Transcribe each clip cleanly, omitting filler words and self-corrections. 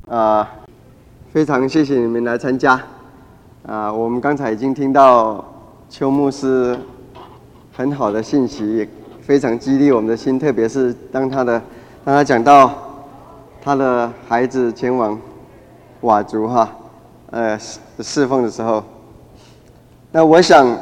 啊，非常谢谢你们来参加。我们刚才已经听到邱牧师很好的信息，也非常激励我们的心，特别是当他讲到他的孩子前往佤族侍奉的时候，那我想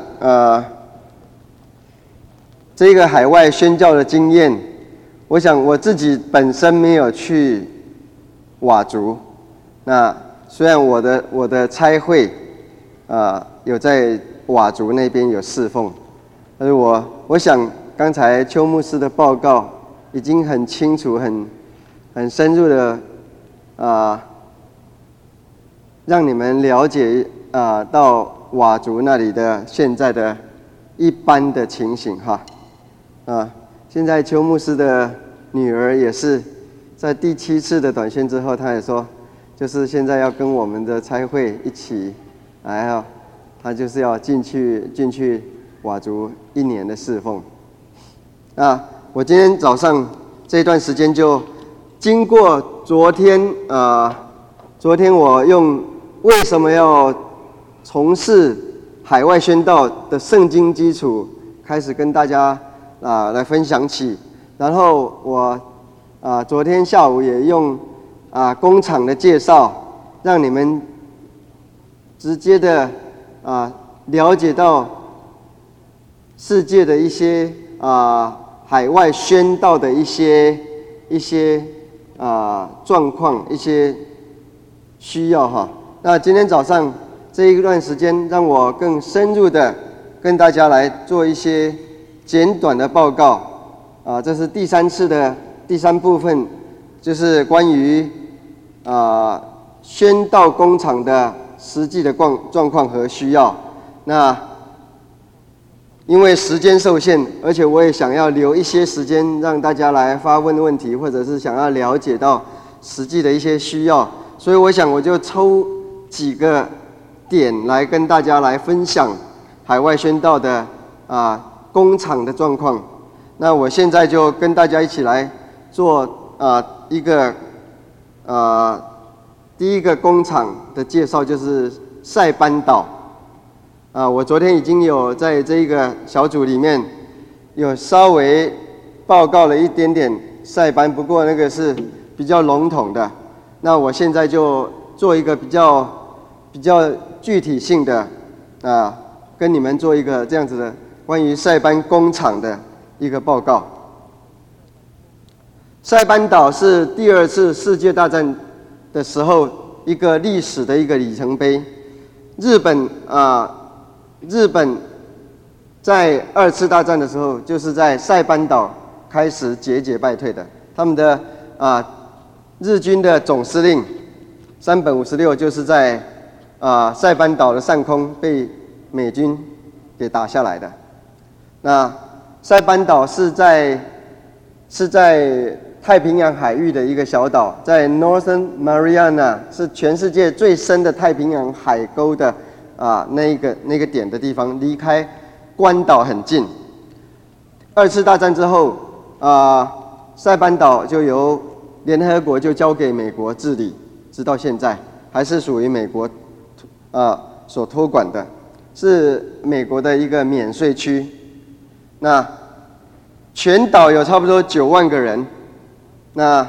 这个海外宣教的经验，我想我自己本身没有去佤族，那虽然我的差会有在佤族那边有侍奉，但是我想刚才邱牧师的报告已经很清楚、很深入的让你们了解到佤族那里的现在的一般的情形哈。现在邱牧师的女儿也是在第7次的短宣之后，她也说，就是现在要跟我们的差会一起来她就是要进去佤族1年的侍奉。我今天早上这段时间就经过昨天我用为什么要从事海外宣道的圣经基础开始跟大家来分享起，然后我昨天下午也用工厂的介绍，让你们直接的了解到世界的一些海外宣道的一些状况、一些需要哈。那今天早上这一段时间，让我更深入的跟大家来做一些简短的报告这是第3次的第3部分，就是关于宣道工厂的实际的状况和需要。那因为时间受限，而且我也想要留一些时间让大家来发问问题，或者是想要了解到实际的一些需要，所以我想我就抽几个点来跟大家来分享海外宣道的工厂的状况。那我现在就跟大家一起来做一个第一个工厂的介绍，就是塞班岛。我昨天已经有在这一个小组里面有稍微报告了一点点塞班，不过那个是比较笼统的。那我现在就做一个比较具体性的跟你们做一个这样子的关于塞班工厂的一个报告。塞班岛是第2次世界大战的时候一个历史的一个里程碑。日本在2次大战的时候，就是在塞班岛开始节节败退的。他们的日军的总司令山本56就是在塞班岛的上空被美军给打下来的。那塞班岛是在太平洋海域的一个小岛，在 Northern Mariana， 是全世界最深的太平洋海沟的那个点的地方，离开关岛很近。2次大战之后，塞班岛就由联合国就交给美国治理，直到现在还是属于美国所托管的，是美国的一个免税区。那全岛有差不多9万个人。那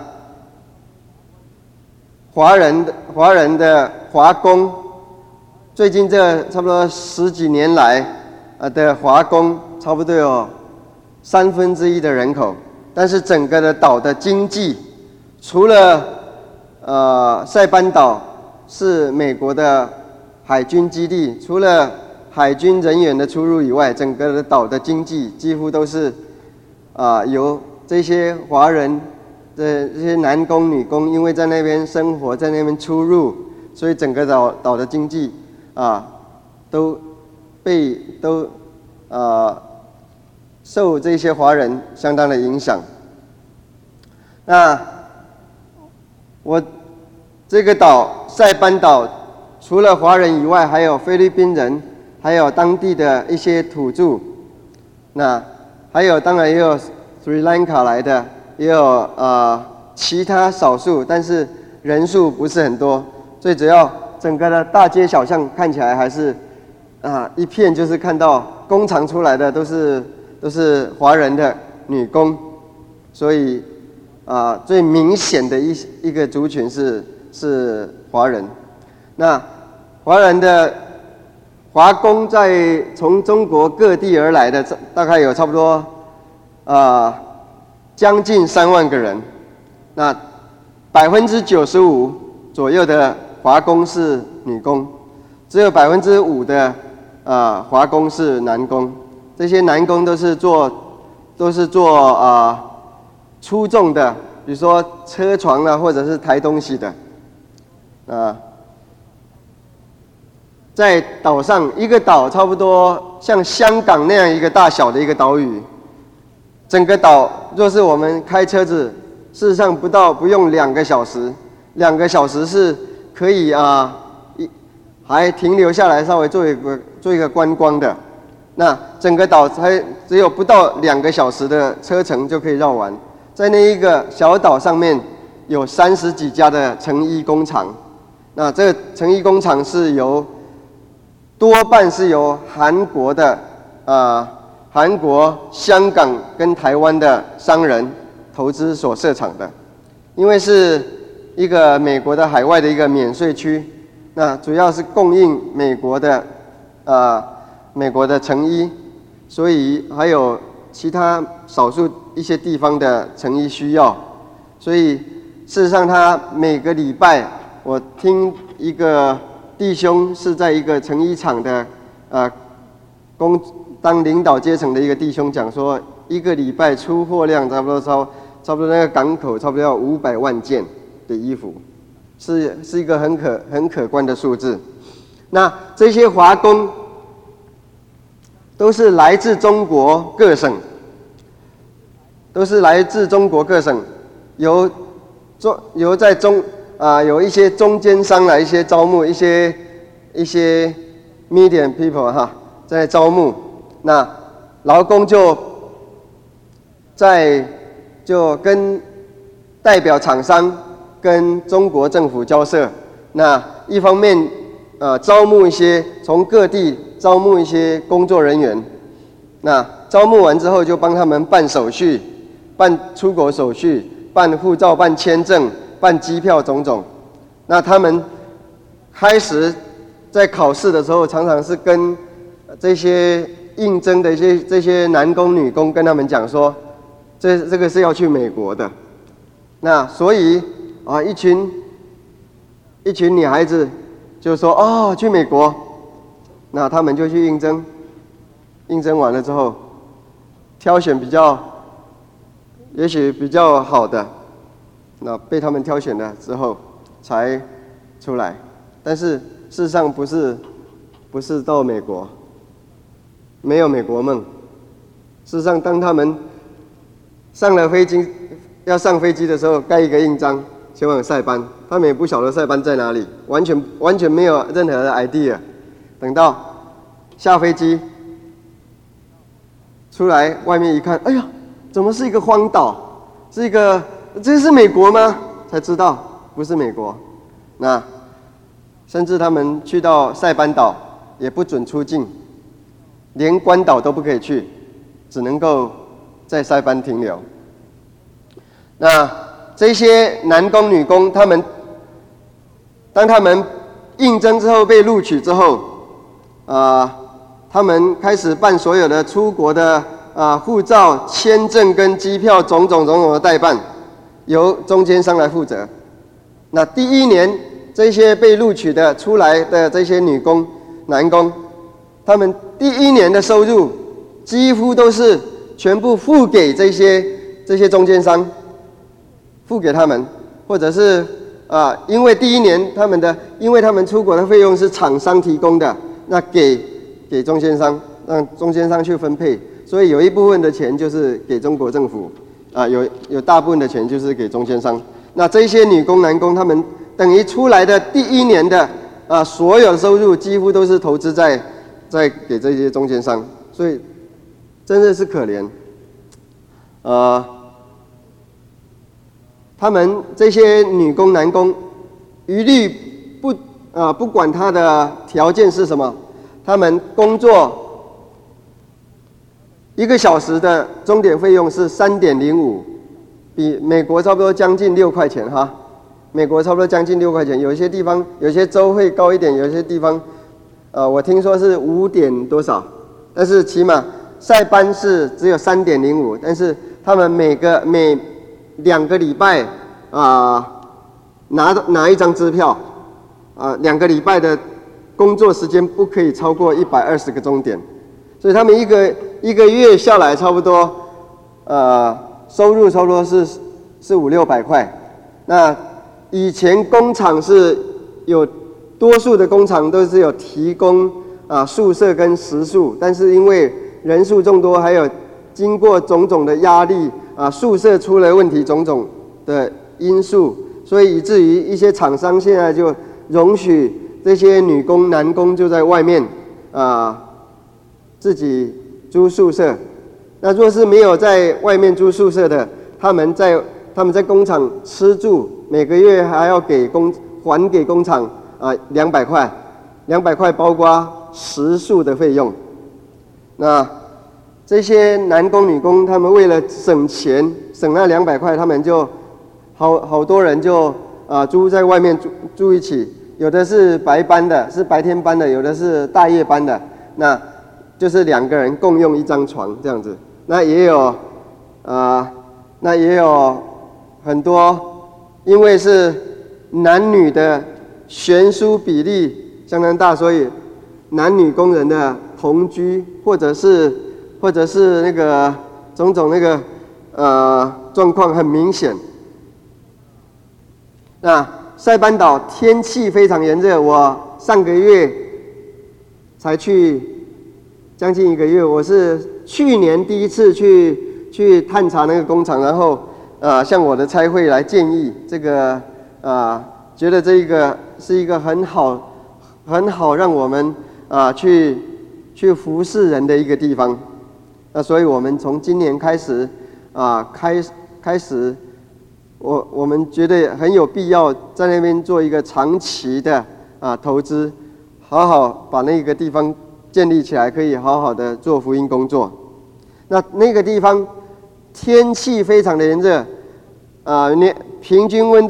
华人的华工，最近这差不多10几年来的华工差不多有1/3的人口，但是整个的岛的经济，除了塞班岛是美国的海军基地，除了海军人员的出入以外，整个的岛的经济几乎都是由这些华人的这些男工女工，因为在那边生活，在那边出入，所以整个岛的经济都受这些华人相当的影响。那我这个岛塞班岛，除了华人以外，还有菲律宾人，还有当地的一些土著，那还有当然也有斯里兰卡来的，也有其他少数但是人数不是很多。最主要，整个的大街小巷看起来还是一片就是看到工厂出来的都是华人的女工，所以最明显的一个族群是华人。那华人的华工从中国各地而来的，大概有差不多将近3万个人。那95%左右的华工是女工，只有5%的华工是男工。这些男工都是做粗重的，比如说车床啊，或者是抬东西的。在岛上，一个岛差不多像香港那样一个大小的一个岛屿，整个岛若是我们开车子，事实上不用2个小时，2个小时是可以还停留下来稍微做一个观光的。那整个岛才只有不到2个小时的车程就可以绕完。在那一个小岛上面有30几家的成衣工厂，那这个成衣工厂多半是由韩国、香港跟台湾的商人投资所设厂的。因为是一个美国的海外的一个免税区，那主要是供应美国的成衣，所以还有其他少数一些地方的成衣需要，所以事实上他每个礼拜，我听一个弟兄是在一个成衣厂的当领导阶层的一个弟兄讲说，一个礼拜出货量差不多那个港口差不多要500万件的衣服，是一个很可观的数字。那这些华工都是来自中国各省，有一些中间商来一些招募一些 medium people 在招募，那劳工就跟代表厂商跟中国政府交涉，那一方面从各地招募一些工作人员，那招募完之后就帮他们办手续，办出国手续，办护照，办签证，办机票种种。那他们开始在考试的时候，常常是跟这些应征的这些男工女工跟他们讲说，这个是要去美国的。那所以一群女孩子就说去美国，那他们就去应征，应征完了之后，挑选也许比较好的，那被他们挑选了之后才出来。但是事实上不是到美国，没有美国梦。事实上，当他们要上飞机的时候，盖一个印章前往塞班，他们也不晓得塞班在哪里，完全没有任何的 idea。等到下飞机出来，外面一看，哎呀，怎么是一个荒岛？这是美国吗？才知道不是美国。那甚至他们去到塞班岛也不准出境，连关岛都不可以去，只能够在塞班停留。那这些男工女工，当他们应征之后被录取之后，他们开始办所有的出国的护照、签证跟机票种种的代办，由中间商来负责。那第1年，这些被录取的出来的这些女工、男工，他们第1年的收入几乎都是全部付给这些中间商，付给他们，或者是因为第1年因为他们出国的费用是厂商提供的，那给中间商，让中间商去分配，所以有一部分的钱就是给中国政府，有大部分的钱就是给中间商。那这些女工男工，他们等于出来的第1年的所有的收入几乎都是投资在给这些中间商，所以真的是可怜。他们这些女工男工一律不管他的条件是什么，他们工作1个小时的钟点费用是3.05，比美国差不多将近6块钱哈。美国差不多将近6块钱，有一些地方有些州会高一点，有些地方我听说是5点多少，但是起码塞班是只有3.05，但是他们每2个礼拜拿一张支票，2个礼拜的工作时间不可以超过120个钟点，所以他们一个月下来差不多收入差不多是500-600块。那以前工厂是有多数的工厂都是有提供宿舍跟食宿，但是因为人数众多，还有经过种种的压力宿舍出了问题，种种的因素，所以以至于一些厂商现在就容许这些女工、男工就在外面自己租宿舍。那若是没有在外面租宿舍的，他们在工厂吃住，每个月还要还给工厂200块，200块包括食宿的费用。那这些男工女工，他们为了省钱，省那200块，他们就好多人就租在外面住一起，有的是白班的，是白天班的，有的是大夜班的，那就是2个人共用一张床这样子。那也有很多，因为是男女的悬殊比例相当大，所以男女工人的同居或者是那个种种那个状况很明显。那塞班岛天气非常炎热，我上个月才去将近1个月，我是去年第一次去探查那个工厂，然后向我的差会来建议这个觉得这一个是一个很好让我们去服侍人的一个地方。那所以我们从今年开始开始我们觉得很有必要在那边做一个长期的投资，好好把那个地方建立起来，可以好好的做福音工作。那个地方天气非常的炎热，平均温度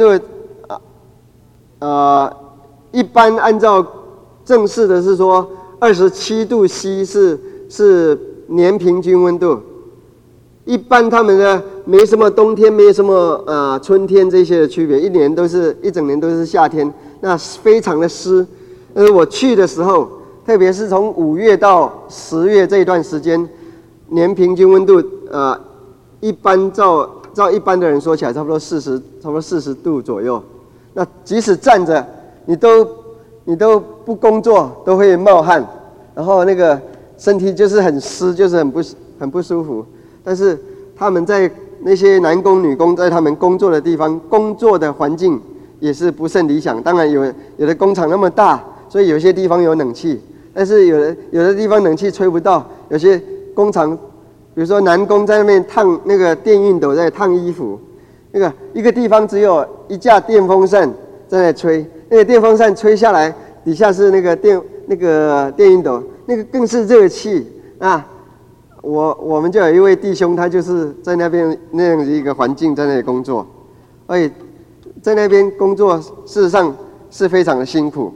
一般按照正式的是说27度C 是年平均温度。一般他们的没什么冬天，没什么春天这些的区别，一整年都是夏天，那非常的湿。我去的时候，特别是从5月到10月这一段时间，年平均温度一般照一般的人说起来，差不多40度左右。那即使站着，你都不工作都会冒汗，然后那个身体就是很湿，就是很不舒服。但是他们在那些男工女工在他们工作的地方，工作的环境也是不甚理想。当然有的工厂那么大，所以有些地方有冷气，但是有的地方冷气吹不到。有些工厂，比如说男工在那边烫那个电熨斗在烫衣服，那个一个地方只有一架电风扇在那吹，那个电风扇吹下来，底下是那个电熨斗，那个更是热气啊。我们就有一位弟兄，他就是在那边那样的一个环境在那里工作，而且在那边工作事实上是非常的辛苦。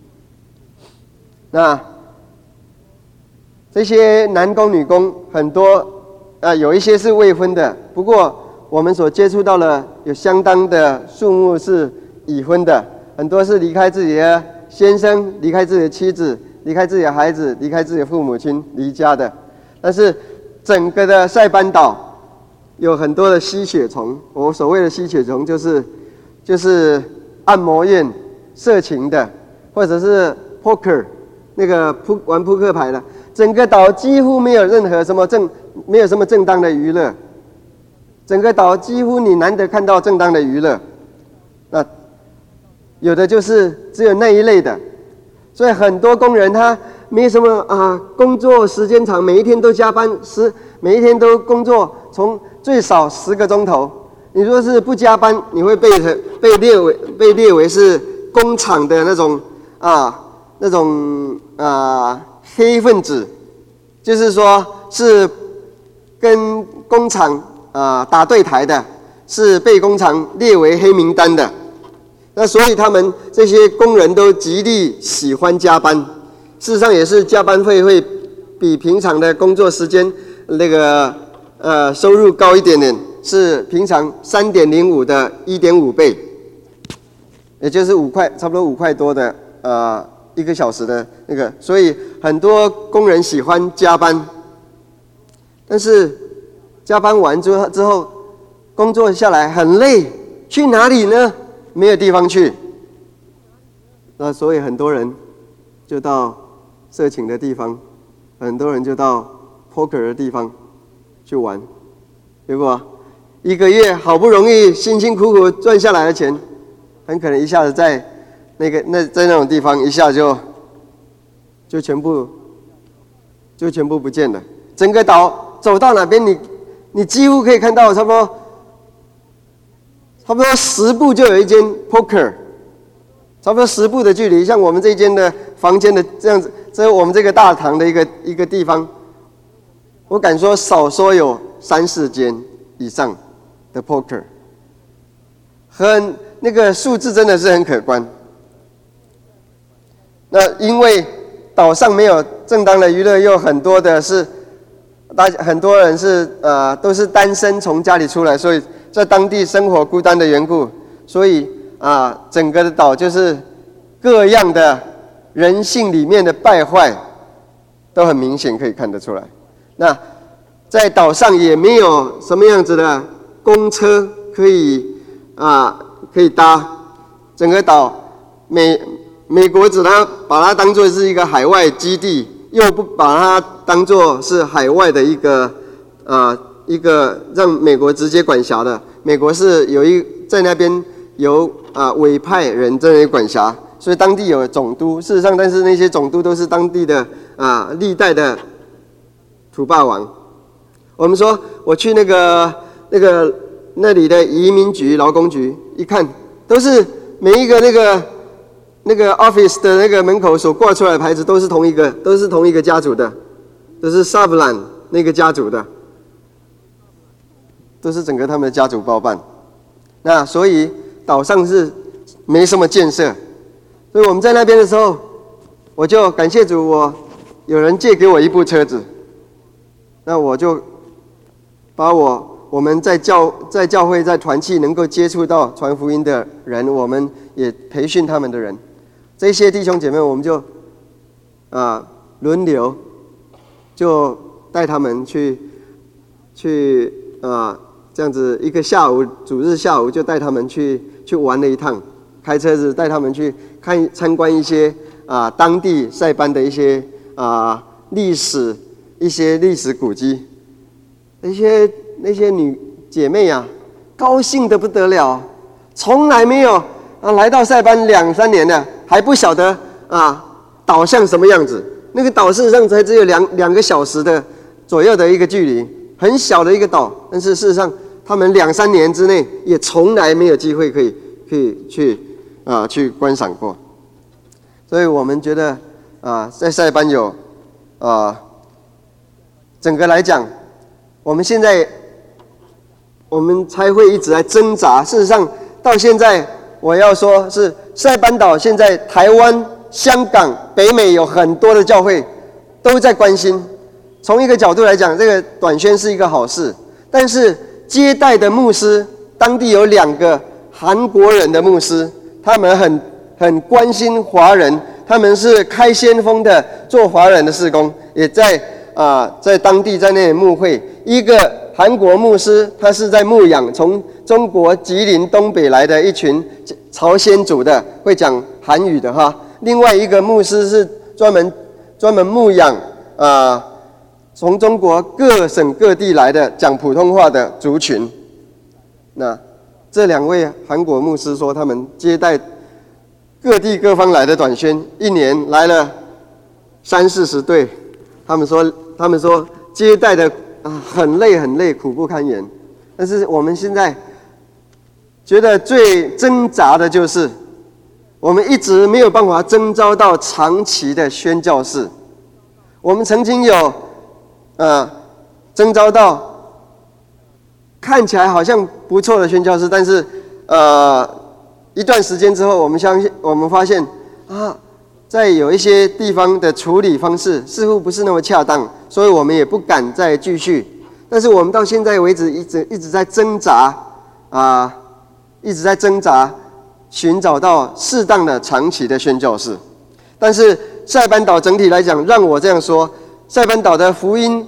那这些男工女工很多有一些是未婚的，不过我们所接触到的有相当的数目是已婚的，很多是离开自己的先生，离开自己的妻子，离开自己的孩子，离开自己的父母亲，离家的。但是整个的塞班岛有很多的吸血虫，我所谓的吸血虫就是按摩院、色情的，或者是 poker 那个玩扑克牌的。整个岛几乎没有任何没有什么正当的娱乐，整个岛几乎你难得看到正当的娱乐。那有的就是只有那一类的，所以很多工人他没什么工作时间长，每一天都加班，每一天都工作，从最少10个钟头。你说是不加班，你会被列为是工厂的那种黑分子，就是说是跟工厂打对台的，是被工厂列为黑名单的。那所以他们这些工人都极力喜欢加班，事实上也是加班费会比平常的工作时间那个收入高一点点，是平常3.05的1.5倍，也就是5块，差不多5块多的1个小时的那个，所以很多工人喜欢加班，但是加班完之后工作下来很累，去哪里呢？没有地方去，那所以很多人就到色情的地方，很多人就到 poker 的地方去玩，结果1个月好不容易辛辛苦苦赚下来的钱，很可能一下子在在那种地方一下就全部不见了。整个岛走到哪边你几乎可以看到差不多10步就有一间 poker， 差不多10步的距离。像我们这间的房间的这样子，在我们这个大堂的一个地方，我敢说少说有3-4间以上的 poker， 那个数字真的是很可观。那因为岛上没有正当的娱乐，又很多的是很多人是都是单身从家里出来，所以在当地生活孤单的缘故，所以整个的岛就是各样的人性里面的败坏都很明显可以看得出来。那在岛上也没有什么样子的公车可以搭，整个岛美国只把它当作是一个海外基地，又不把它当作是海外的一个让美国直接管辖的。美国是在那边由委派人在那里管辖，所以当地有总督。事实上，但是那些总督都是当地的历代的土霸王。我们说我去那里的移民局、劳工局一看，都是每一个那个 office 的那个门口所挂出来的牌子都是同一个家族的，都是 Sutherland 那个家族的，都是整个他们的家族包办。那所以岛上是没什么建设，所以我们在那边的时候，我就感谢主，有人借给我一部车子，那我就把我们在教会在团契能够接触到传福音的人，我们也培训他们的人，这些弟兄姐妹我们就轮流就带他们去这样子一个下午，主日下午就带他们去玩了一趟，开车子带他们去参观一些当地塞班的一些历史古迹。那些女姐妹高兴得不得了，从来没有来到塞班2-3年了，还不晓得岛像什么样子。那个岛事实上才只有2个小时的左右的一个距离，很小的一个岛，但是事实上他们2-3年之内也从来没有机会可以去观赏过。所以我们觉得在塞班有整个来讲，我们才会一直在挣扎。事实上到现在我要说是塞班岛现在台湾、香港、北美有很多的教会都在关心。从一个角度来讲，这个短宣是一个好事，但是接待的牧师，当地有2个韩国人的牧师，他们很关心华人，他们是开先锋的做华人的事工，也在当地在那里牧会。一个韩国牧师，他是在牧养从中国吉林东北来的一群朝鲜族的会讲韩语的哈。另外一个牧师是专门牧养从中国各省各地来的讲普通话的族群。那这2位韩国牧师说，他们接待各地各方来的短宣，一年来了30-40对。他们说接待的很累，苦不堪言。但是我们现在觉得最挣扎的就是我们一直没有办法征召到长期的宣教士。我们曾经有征召到看起来好像不错的宣教士，但是一段时间之后，我们发现在有一些地方的处理方式似乎不是那么恰当，所以我们也不敢再继续。但是我们到现在为止一直在挣扎寻找到适当的长期的宣教士。但是塞班岛整体来讲，让我这样说，塞班岛的福音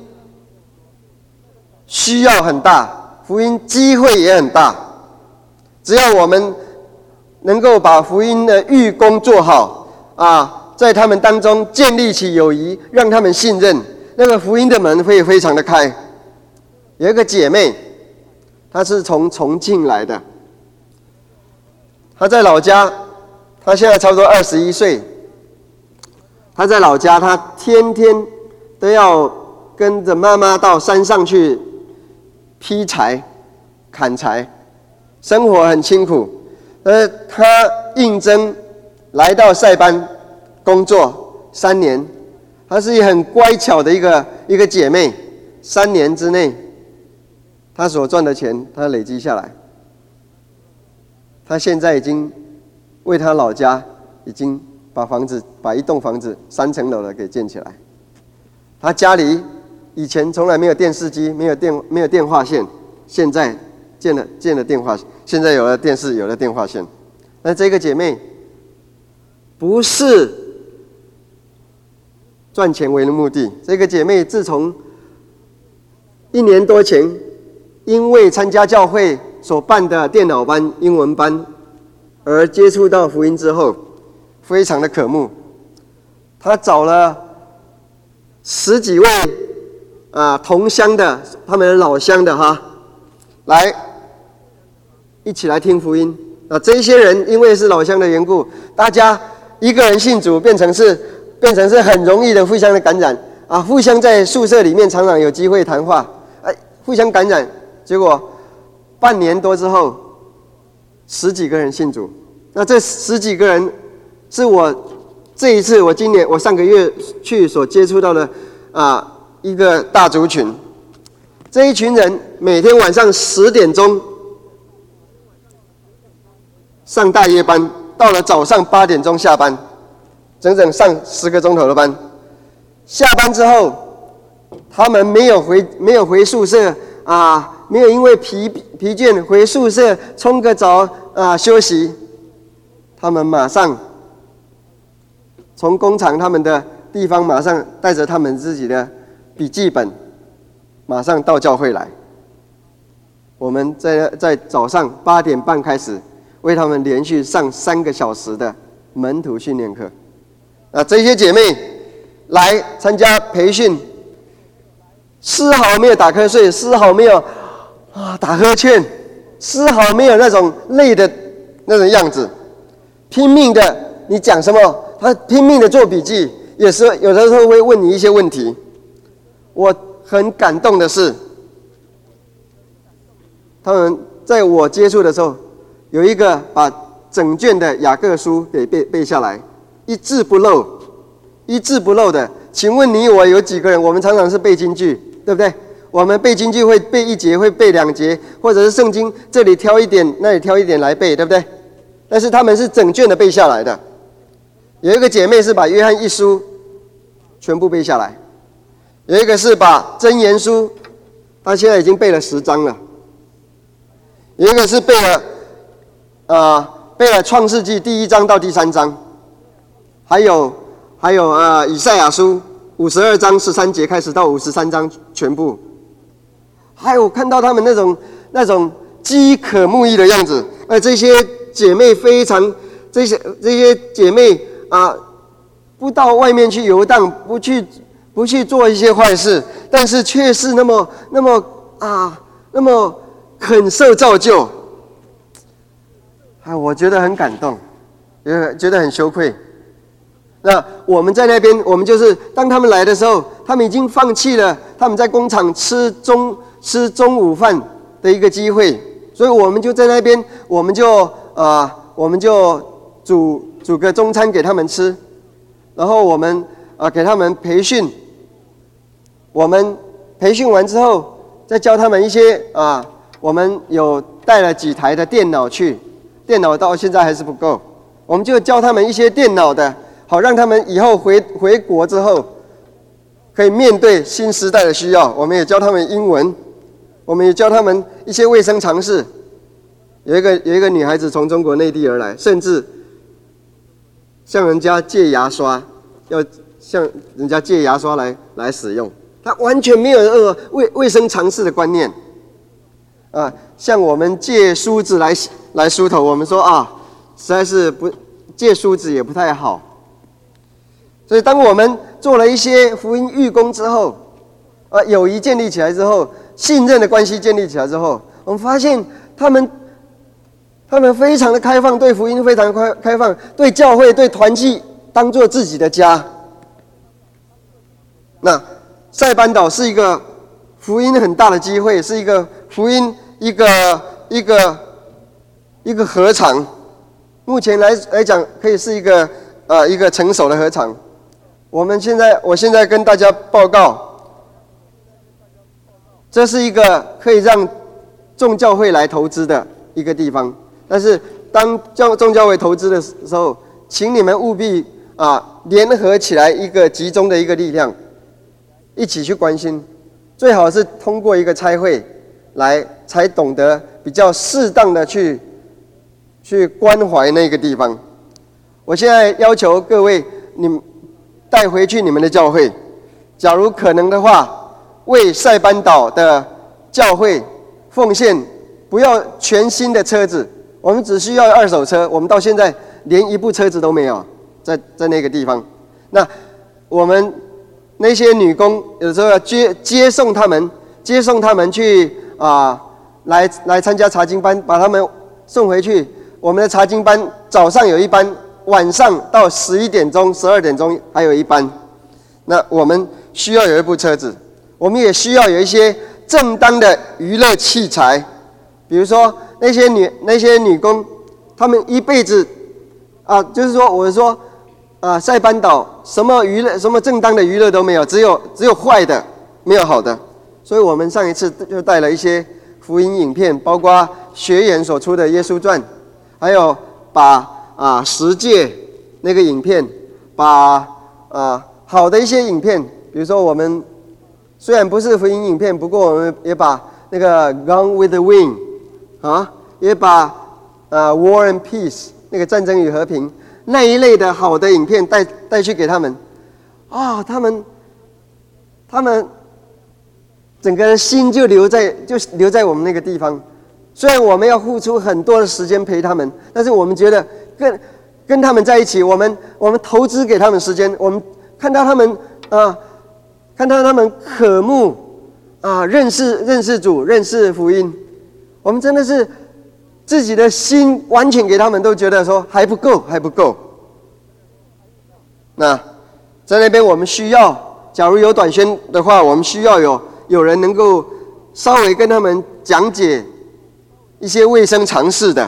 需要很大，福音机会也很大。只要我们能够把福音的预工做好在他们当中建立起友谊，让他们信任，那个福音的门会非常的开。有一个姐妹，她是从重庆来的，她在老家，她现在差不多21岁。她在老家，她天天都要跟着妈妈到山上去劈柴、砍柴，生活很辛苦。她应征来到塞班工作3年，她是一个很乖巧的一个姐妹。3年之内，她所赚的钱，她累积下来，她现在已经为她老家已经把一栋房子3层楼的给建起来。她家里以前从来没有电视机，没有电话线，现在建了电话，现在有了电视，有了电话线。那这个姐妹不是赚钱为目的，这个姐妹自从1年多前，因为参加教会所办的电脑班、英文班而接触到福音之后，非常的渴慕。她找了10几位同乡的，他们老乡的来一起来听福音。这些人因为是老乡的缘故，大家一个人信主变成是很容易的互相的感染互相在宿舍里面常常有机会谈话，互相感染。结果半年多之后，10几个人信主。那这10几个人是我我上个月去所接触到的一个大族群。这一群人每天晚上10点钟上大夜班，到了早上8点钟下班，整整上10个钟头的班。下班之后，他们没有回宿舍没有因为疲倦回宿舍冲个澡休息，他们马上从工厂他们的地方马上带着他们自己的笔记本，马上到教会来。我们在早上8点半开始为他们连续上3个小时的门徒训练课。这些姐妹来参加培训，丝毫没有打瞌睡，丝毫没有打呵欠，丝毫没有那种累的那种样子，拼命的，你讲什么，他拼命的做笔记，有的时候会问你一些问题。我很感动的是，他们在我接触的时候，有一个把整卷的雅各书给背下来，一字不漏的。请问你我有几个人？我们常常是背金句，对不对？我们背金句会背1节，会背2节，或者是圣经这里挑一点，那里挑一点来背，对不对？但是他们是整卷的背下来的。有一个姐妹是把约翰1书全部背下来，有一个是把箴言书，她现在已经背了10章了。有一个是背了创世纪第1章到第3章，还有以赛亚书52章13节开始到53章全部。还有看到他们那种饥渴慕义的样子，这些姐妹这些姐妹不到外面去游荡，不去做一些坏事，但是却是那么很受造就。我觉得很感动，也觉得很羞愧。那我们在那边，我们就是当他们来的时候，他们已经放弃了他们在工厂吃中午饭的一个机会，所以我们就在那边，我们就煮个中餐给他们吃，然后我们给他们培训，我们培训完之后再教他们一些我们有带了几台的电脑去，电脑到现在还是不够，我们就教他们一些电脑的，好让他们以后回国之后可以面对新时代的需要。我们也教他们英文，我们也教他们一些卫生常识。有一个女孩子从中国内地而来，甚至向人家借牙刷，要向人家借牙刷来使用，她完全没有卫生常识的观念。像我们借梳子来梳头，我们说实在是借梳子也不太好。所以当我们做了一些福音义工之后，友谊建立起来之后，信任的关系建立起来之后，我们发现他们非常的开放，对福音非常开放，对教会对团契当作自己的家。那塞班岛是一个福音很大的机会，是一个福音一个禾场，目前来讲可以是一个成熟的禾场。我现在跟大家报告，这是一个可以让众教会来投资的一个地方。但是当众教会投资的时候，请你们务必联合起来一个集中的一个力量，一起去关心，最好是通过一个差会来，才懂得比较适当的去关怀那个地方。我现在要求各位，你们带回去你们的教会，假如可能的话，为塞班岛的教会奉献，不要全新的车子，我们只需要二手车，我们到现在连一部车子都没有，在那个地方。那我们那些女工有时候要接送他们去来参加查经班，把他们送回去。我们的查经班早上有一班，晚上到11点钟、12点钟还有一班。那我们需要有一部车子，我们也需要有一些正当的娱乐器材，比如说那些女工，她们一辈子就是说，我说塞班岛什么正当的娱乐都没有，只有坏的，没有好的。所以我们上一次就带了一些福音影片，包括学员所出的《耶稣传》，还有把十诫那个影片，把好的一些影片，比如说我们虽然不是福音影片，不过我们也把那个《Gone with the Wind》也把War and Peace 那个战争与和平那一类的好的影片带去给他们，他们整个人心就留在我们那个地方。虽然我们要付出很多的时间陪他们，但是我们觉得跟他们在一起，我们投资给他们时间，我们看到他们渴慕认识主，认识福音，我们真的是自己的心完全给他们，都觉得说还不够。那在那边我们需要，假如有短宣的话，我们需要有人能够稍微跟他们讲解一些卫生常识的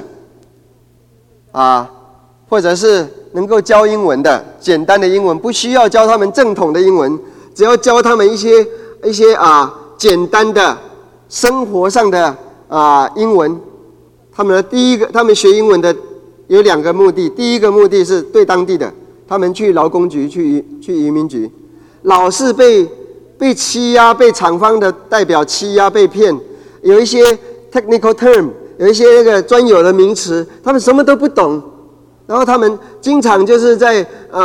或者是能够教英文的，简单的英文，不需要教他们正统的英文，只要教他们一些简单的生活上的英文。他们学英文的有2个目的，第一个目的是对当地的，他们去劳工局、去移民局，老是被欺压，被厂方的代表欺压、被骗，有一些 technical term， 有一些那个专有的名词，他们什么都不懂，然后他们经常就是在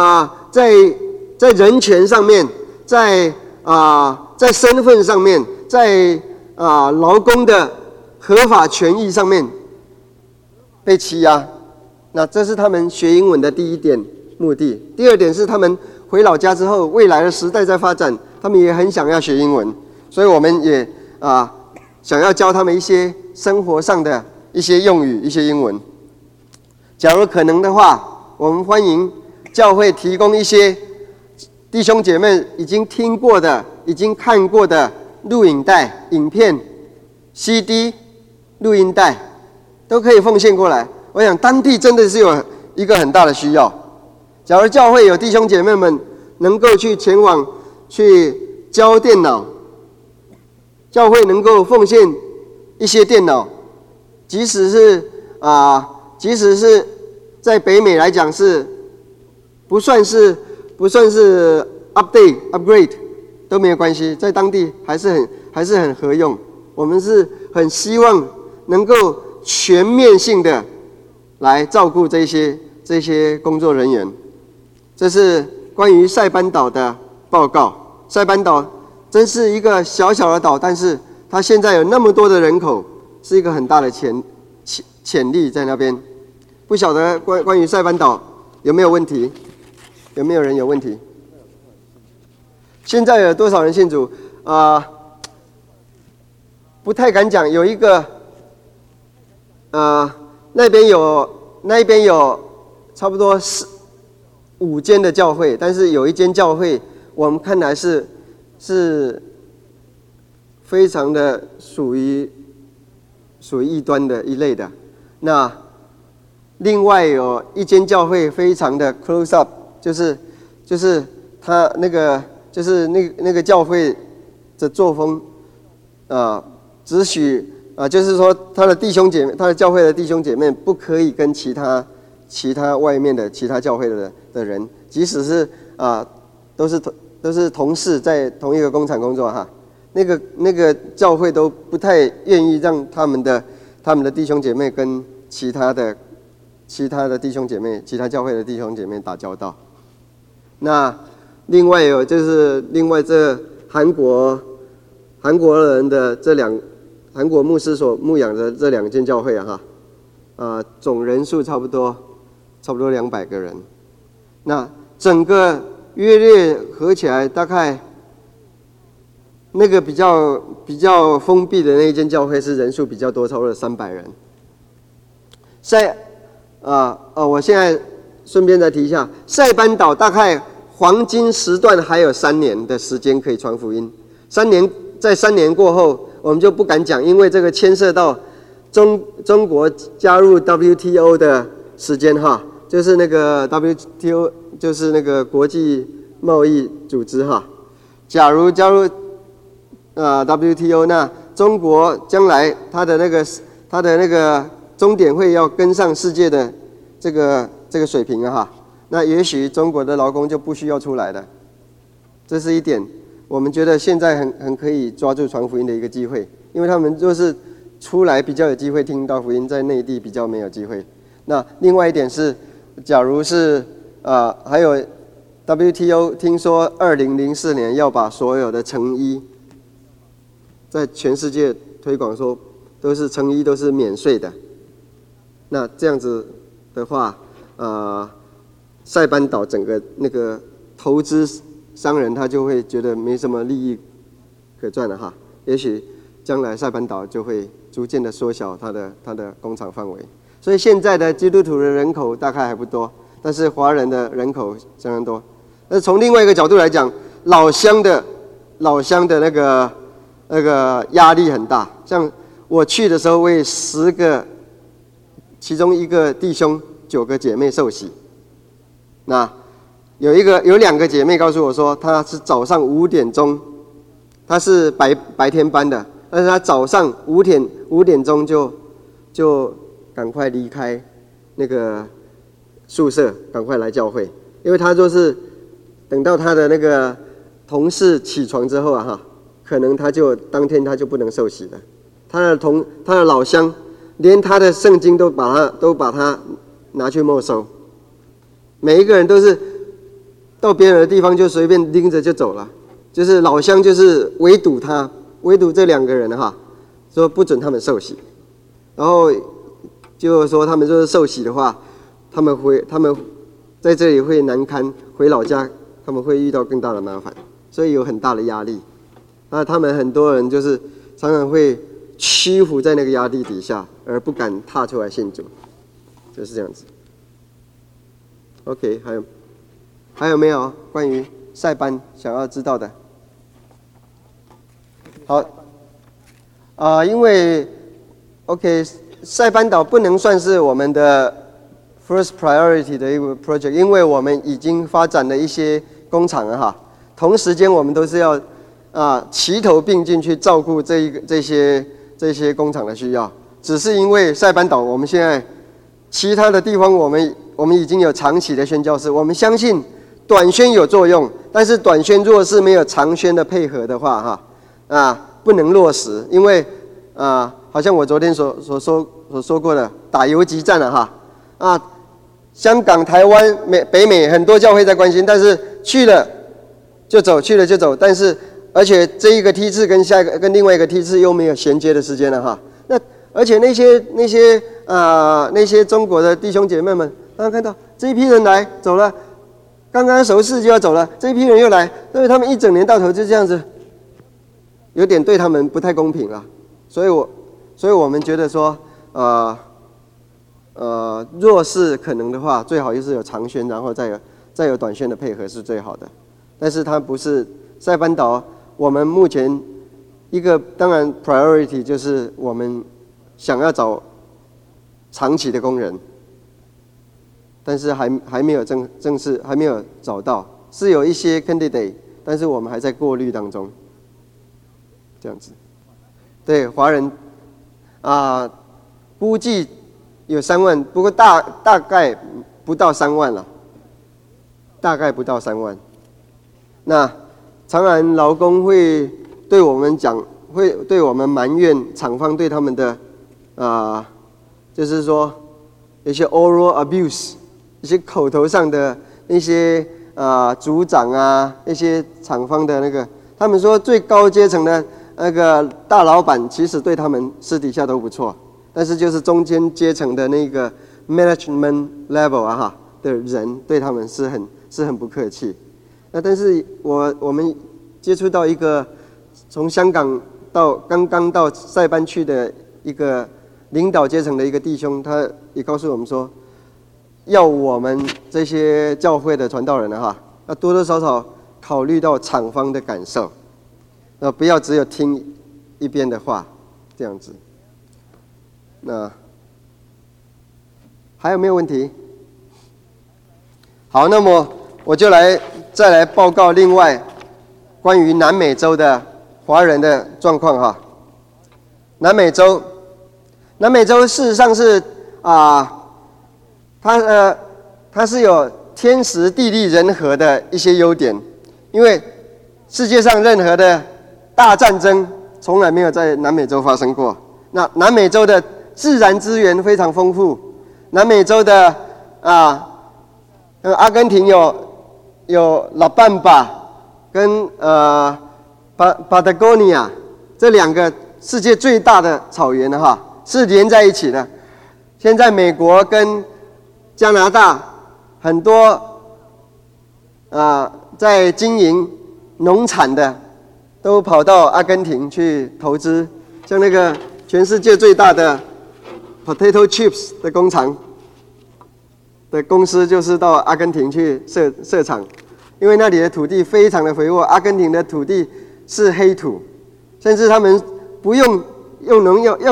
人权上面，在身份上面，在劳工的合法权益上面被欺压。那这是他们学英文的第一点目的。第二点是他们回老家之后，未来的时代在发展，他们也很想要学英文，所以我们也想要教他们一些生活上的一些用语，一些英文。假如可能的话，我们欢迎教会提供一些弟兄姐妹已经听过的、已经看过的录影带、影片、CD、录音带，都可以奉献过来。我想当地真的是一个很大的需要。假如教会有弟兄姐妹们能够去前往去教电脑，教会能够奉献一些电脑，即使是在北美来讲是不算是 upgrade 都没有关系，在当地还是很合用。我们是很希望能够全面性的来照顾这些工作人员。这是关于塞班岛的报告。塞班岛真是一个小小的岛，但是它现在有那么多的人口，是一个很大的潜力在那边。不晓得关于塞班岛有没有问题？有没有人有问题？现在有多少人信主？不太敢讲。有一个那边有差不多5间的教会，但是有一间教会我们看来是非常的属于异端的一类的。那另外有一间教会非常的 close up， 就是他那个就是那个教会的作风，只许就是说他的教会的弟兄姐妹不可以跟其他外面的其他教会的人，即使是都是同事在同一个工厂工作哈，那个教会都不太愿意让他们的弟兄姐妹跟其他的弟兄姐妹、其他教会的弟兄姐妹打交道。那另外这韩国人的韩国牧师所牧养的这2间教会总人数差不多200个人。那整个约略合起来，大概那个比较封闭的那一间教会是人数比较多，超过300人。我现在顺便再提一下，塞班岛大概黄金时段还有3年的时间可以传福音。在3年过后，我们就不敢讲，因为这个牵涉到中国加入 WTO 的时间哈，就是那个 WTO 就是那个国际贸易组织哈。假如加入WTO， 那中国将来它的那个终点会要跟上世界的这个水平哈。那也许中国的劳工就不需要出来了，这是一点我们觉得现在很可以抓住传福音的一个机会，因为他们就是出来比较有机会听到福音，在内地比较没有机会。那另外一点是，假如是还有 WTO 听说2004年要把所有的成衣在全世界推广说成衣都是免税的，那这样子的话，塞班岛整个那个投资商人他就会觉得没什么利益可赚了哈。也许将来塞班岛就会逐渐的缩小它的工厂范围。所以现在的基督徒的人口大概还不多，但是华人的人口相当多。那从另外一个角度来讲，老乡的那个压力很大。像我去的时候，为10个，其中1个弟兄9个姐妹受洗。那有2个姐妹告诉我说，她是早上5点钟，她是白天班的，但是她早上5点钟就赶快离开那个宿舍，赶快来教会，因为她就是等到她的那个同事起床之后可能当天她就不能受洗了。她的老乡连她的圣经都把它拿去没收，每一个人都是到别人的地方就随便拎着就走了，就是老乡就是围堵这2个人说不准他们受洗，然后就说他们就是受洗的话，他们在这里会难堪，回老家他们会遇到更大的麻烦，所以有很大的压力。那他们很多人就是常常会屈服在那个压力底下，而不敢踏出来信主，就是这样子。OK， 还有没有关于塞班想要知道的？好，因为 OK， 塞班岛不能算是我们的 first priority 的一个 project， 因为我们已经发展了一些工厂了哈，同时间我们都是要齐头并进去照顾这些工厂的需要。只是因为塞班岛，我们现在其他的地方我们已经有长期的宣教士，我们相信短宣有作用，但是短宣若是没有长宣的配合的话不能落实，因为好像我昨天所说过的打游击战了香港、台湾、北美很多教会在关心，但是去了就走，但是而且这一个梯次跟另外一个梯次又没有衔接的时间了那而且那些中国的弟兄姐妹们，刚刚看到这一批人来走了，刚刚熟识就要走了，这一批人又来，所以他们一整年到头就这样子，有点对他们不太公平了。所以我们觉得说，若是可能的话，最好就是有长宣，然后再有短宣的配合是最好的。但是它不是塞班岛，我们目前一个当然 priority 就是我们想要找长期的工人，但是还没有正式还没有找到，是有一些 candidate， 但是我们还在过滤当中，这样子。对，华人估计有3万，不过大概不到3万了，大概不到3万。那常然劳工会对我们讲，会对我们埋怨厂方对他们的就是说一些 oral abuse， 一些口头上的那些组长那些厂方的那个，他们说最高阶层的那个大老板其实对他们私底下都不错，但是就是中间阶层的那个 management level 的人对他们是很不客气。那但是我们接触到一个从香港刚刚到塞班去的一个领导阶层的一个弟兄，他也告诉我们说，要我们这些教会的传道人要多多少少考虑到厂方的感受，不要只有听一边的话这样子。那还有没有问题？好，那么我就再来报告另外关于南美洲的华人的状况南美洲事实上是它是有天时地利人和的一些优点，因为世界上任何的大战争从来没有在南美洲发生过。那南美洲的自然资源非常丰富，南美洲的阿根廷有拉班巴跟巴达哥尼亚这2个世界最大的草原是连在一起的。现在美国跟加拿大很多在经营农产的都跑到阿根廷去投资，像那个全世界最大的 potato chips 的工厂的公司就是到阿根廷去设厂，因为那里的土地非常的肥沃，阿根廷的土地是黑土，甚至他们不用农药，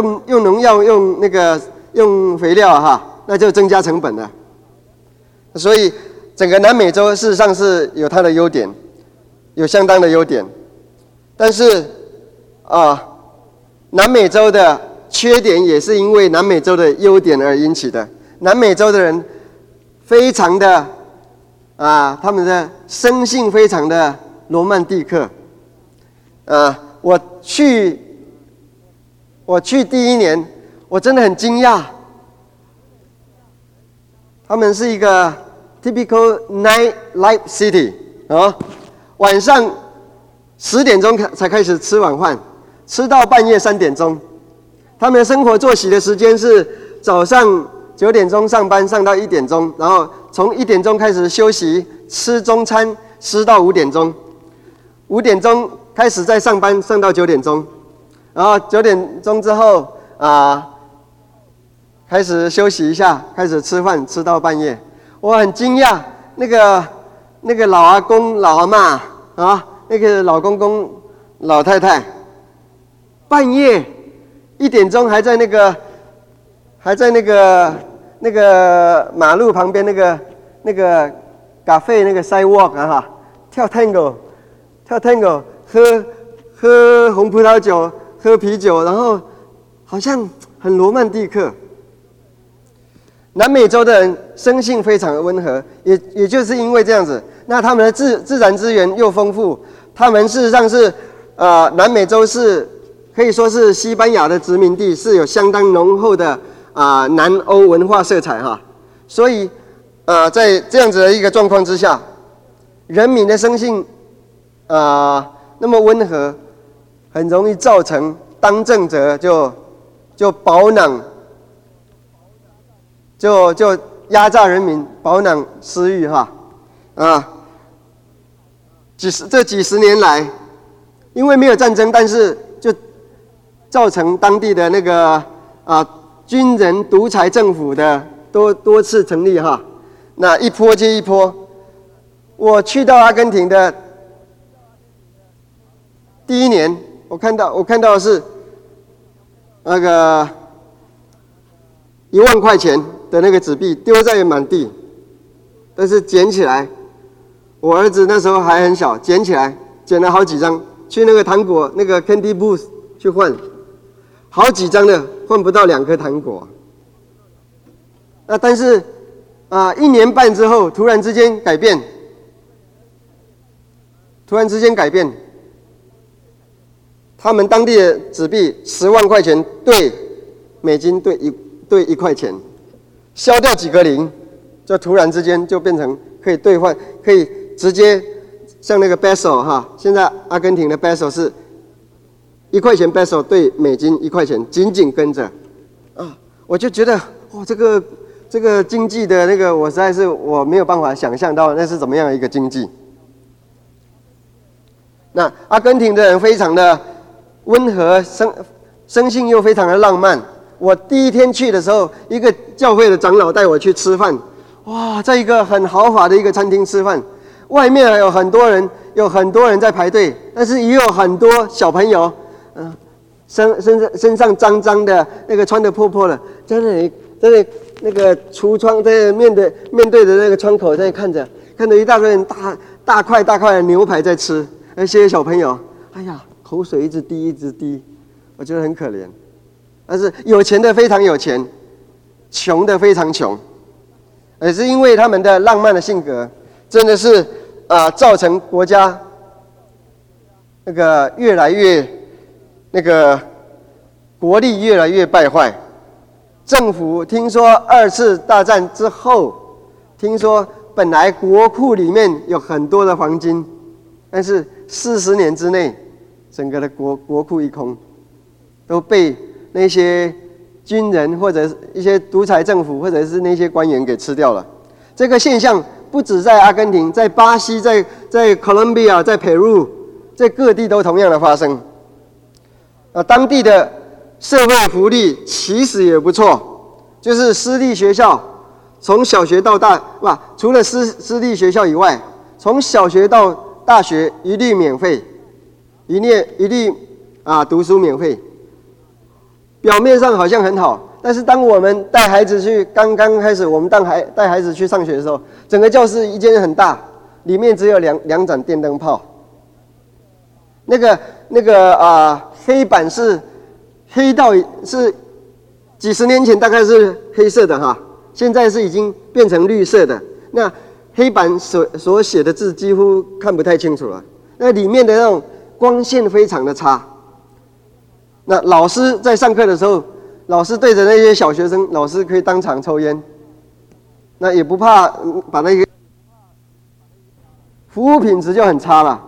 用肥料那就增加成本了。所以整个南美洲事实上是有它的优点，有相当的优点，但是南美洲的缺点也是因为南美洲的优点而引起的。南美洲的人非常的他们的生性非常的罗曼蒂克。我去第1年，我真的很惊讶，他们是一个 typical night life city 晚上10点钟才开始吃晚饭，吃到半夜3点钟。他们的生活作息的时间是早上9点钟上班，上到1点钟，然后从1点钟开始休息，吃中餐，吃到5点钟，5点钟开始再上班，上到9点钟，然后9点钟之后开始休息一下，开始吃饭，吃到半夜。我很惊讶，那个老阿公、老阿嬷那个老公公、老太太，半夜1点钟还在那个那个马路旁边那个咖啡那个 sidewalk 啊，跳 tango， 喝红葡萄酒，喝啤酒，然后好像很罗曼蒂克。南美洲的人生性非常的温和，也就是因为这样子，那他们的自然资源又丰富，他们事实上是南美洲是可以说是西班牙的殖民地，是有相当浓厚的南欧文化色彩哈。所以在这样子的一个状况之下，人民的生性那么温和，很容易造成当政者就饱囊。就压榨人民，饱囊私欲哈，这几十年来，因为没有战争，但是就造成当地的那个军人独裁政府的多次成立哈，那一波接一波。我去到阿根廷的第一年，我看到的是那个1万块钱的那个纸币丢在满地，但是捡起来，我儿子那时候还很小，捡起来捡了好几张，去那个糖果那个 candy booth 去换，好几张的换不到2颗糖果。但是1年半之后，突然之间改变，他们当地的纸币10万块钱兑美金兑1块钱，消掉几个零，就突然之间就变成可以兑换，可以直接像那个 peso 哈，现在阿根廷的 peso 是1块钱 peso 兑美金1块钱，紧跟着我就觉得这个经济的那个，我实在是我没有办法想象到那是怎么样的一个经济。那阿根廷的人非常的温和，生性又非常的浪漫。我第一天去的时候，一个教会的长老带我去吃饭，哇，在一个很豪华的一个餐厅吃饭，外面还有很多人在排队，但是也有很多小朋友，身上脏脏的，那个穿得破破的，在那个橱窗在面对的那个窗口在看着一大堆人大块的牛排在吃，那些小朋友，哎呀，口水一直滴，我觉得很可怜。但是有钱的非常有钱，穷的非常穷，也是因为他们的浪漫的性格，真的是造成国家那个越来越那个国力越来越败坏。政府听说2次大战之后，听说本来国库里面有很多的黄金，但是40年之内，整个的国库一空，都被那些军人或者一些独裁政府或者是那些官员给吃掉了。这个现象不止在阿根廷，在巴西，在哥伦比亚，在佩鲁，在各地都同样的发生。当地的社会福利其实也不错，就是私立学校从小学到除了私立学校以外，从小学到大学一律免费，一律读书免费。表面上好像很好，但是当我们带孩子去，刚开始我们带孩子去上学的时候，整个教室一间很大，里面只有两盏电灯泡。那个黑板是黑到是几十年前大概是黑色的哈，现在是已经变成绿色的。那黑板所写的字几乎看不太清楚了，那里面的那种光线非常的差。那老师在上课的时候，老师对着那些小学生，老师可以当场抽烟，那也不怕把那个服务品质就很差了。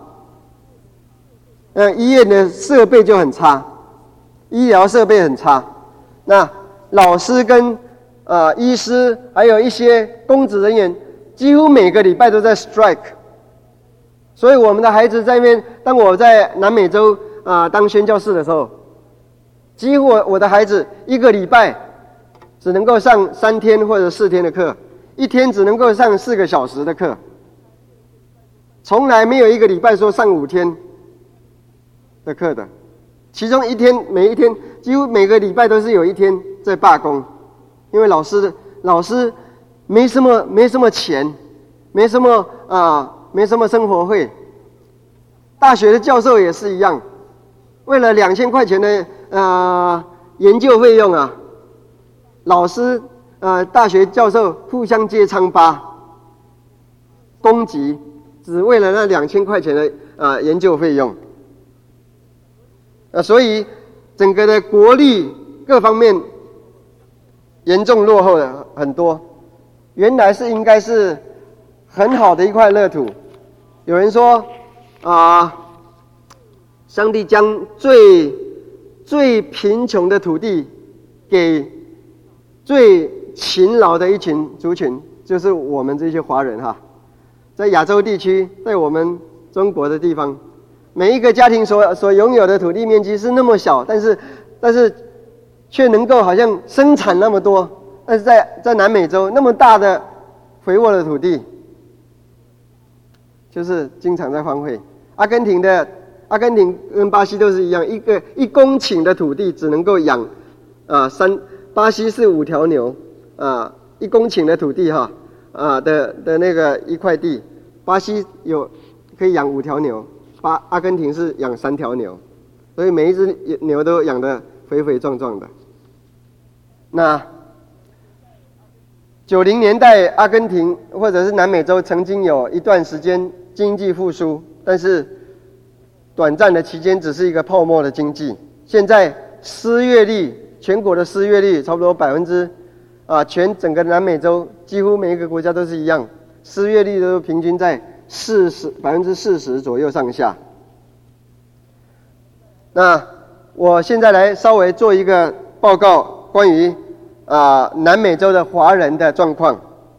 医院的设备就很差，医疗设备很差。那老师跟医师还有一些公职人员，几乎每个礼拜都在 strike。所以我们的孩子在那边，当我在南美洲当宣教士的时候，几乎我的孩子一个礼拜只能够上3天或者4天的课，一天只能够上4个小时的课，从来没有一个礼拜说上5天的课的。其中每一天几乎每个礼拜都是有一天在罢工，因为老师老师没什么钱，没什么生活费。大学的教授也是一样，为了2000块钱的研究费用啊，老师大学教授互相揭疮疤，攻击，只为了那2000块钱的研究费用。所以整个的国力各方面严重落后了很多。原来是应该是很好的一块乐土。有人说上帝将最贫穷的土地给最勤劳的一群族群，就是我们这些华人哈。在亚洲地区，在我们中国的地方，每一个家庭所拥有的土地面积是那么小，但是却能够好像生产那么多。但是在南美洲那么大的肥沃的土地，就是经常在荒废。阿根廷跟巴西都是一样，1公顷的土地只能够养巴西是5条牛1公顷的土地的那个一块地，巴西可以养5条牛，阿根廷是养3条牛，所以每一只牛都养得肥肥壮壮的。那90年代阿根廷或者是南美洲曾经有一段时间经济复苏，但是短暂的期间只是一个泡沫的经济。现在全国的失业率差不多全整个南美洲几乎每一个国家都是一样，失业率都平均在40%左右上下。那我现在来稍微做一个报告，关于南美洲的华人的状况。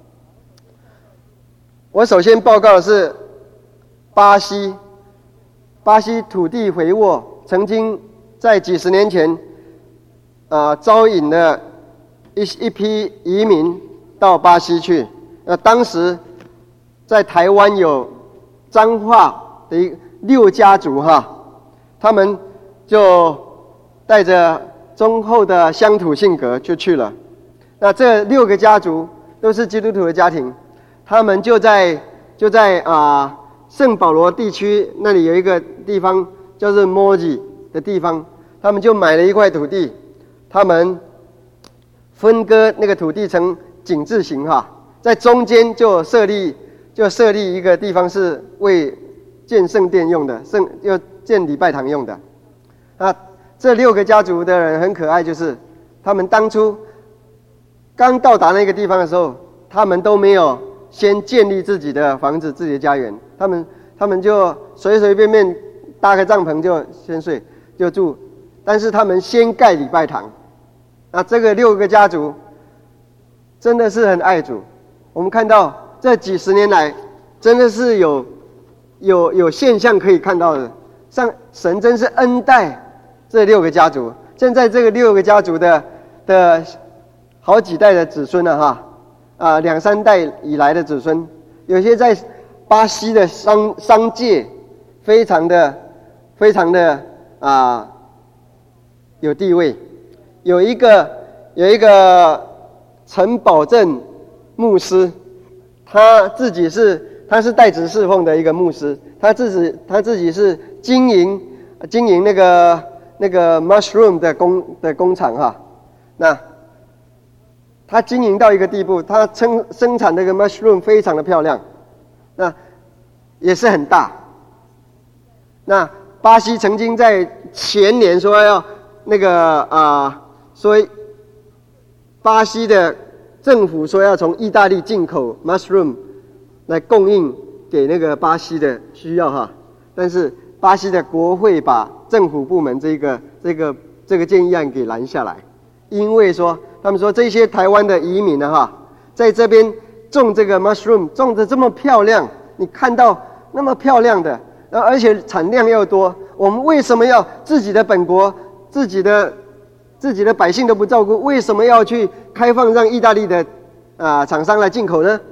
我首先报告的是巴西土地肥沃，曾经在几十年前招引了一批移民到巴西去。当时在台湾有彰化的6家族他们就带着忠厚的乡土性格就去了。那这6个家族都是基督徒的家庭，他们就在圣保罗地区那里有一个地方叫做莫吉的地方，他们就买了一块土地，他们分割那个土地成井字形在中间就设立一个地方是为建圣殿用的，又建礼拜堂用的。这6个家族的人很可爱，就是他们当初刚到达那个地方的时候，他们都没有先建立自己的房子、自己的家园，他们就随随便便搭个帐篷就先睡就住，但是他们先盖礼拜堂。这个6个家族真的是很爱主。我们看到这几十年来，真的是有现象可以看到的，神真是恩待这6个家族。现在这个6个家族的好几代的子孙了2、3代以来的子孙，有些在巴西的商界非常的有地位。有一个陈宝正牧师，他是代职侍奉的一个牧师，他自己是经营那个 mushroom 的工厂那他经营到一个地步，他生产那个 mushroom 非常的漂亮，那也是很大。那巴西曾经在前年说要所以巴西的政府说要从意大利进口 mushroom 来供应给那个巴西的需要但是巴西的国会把政府部门这个建议案给拦下来，因为他们说这些台湾的移民在这边种这个 mushroom 种得这么漂亮，你看到那么漂亮的，而且产量又多，我们为什么要自己的本国自己的百姓都不照顾，为什么要去开放让意大利的厂商来进口呢？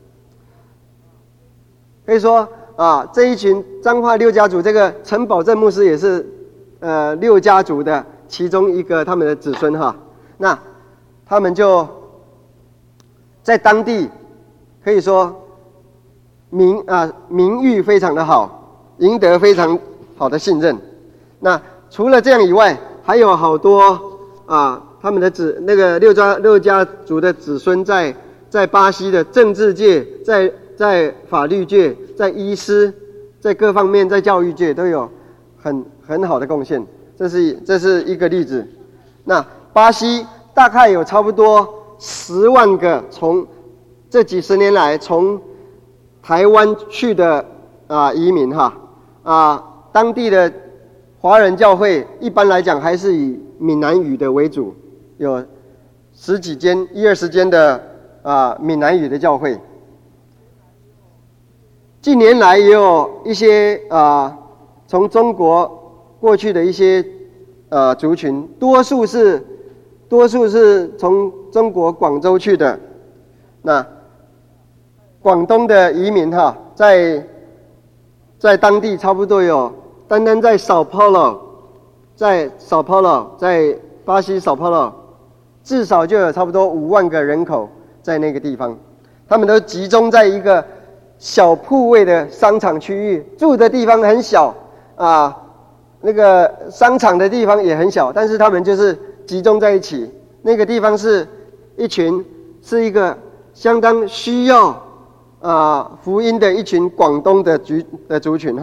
可以说这一群彰化6家族，这个陈宝正牧师也是6家族的其中一个他们的子孙那他们就在当地可以说名誉非常的好，赢得非常好的信任。那除了这样以外，还有好多他们的六家族的子孙在巴西的政治界，在法律界，在医师，在各方面，在教育界都有很好的贡献。这是一个例子。那巴西大概有差不多10万个从这几十年来从台湾去的移民当地的华人教会一般来讲还是以闽南语的为主，有10几间、20间的闽南语的教会。近年来也有一些从中国过去的一些族群，多数是从中国广州去的。那广东的移民在当地差不多有，单单在Sao Paulo，在巴西Sao Paulo，至少就有差不多5万个人口在那个地方，他们都集中在一个小铺位的商场区域，住的地方很小那个商场的地方也很小，但是他们就是集中在一起。那个地方是一个相当需要福音的一群广东的族群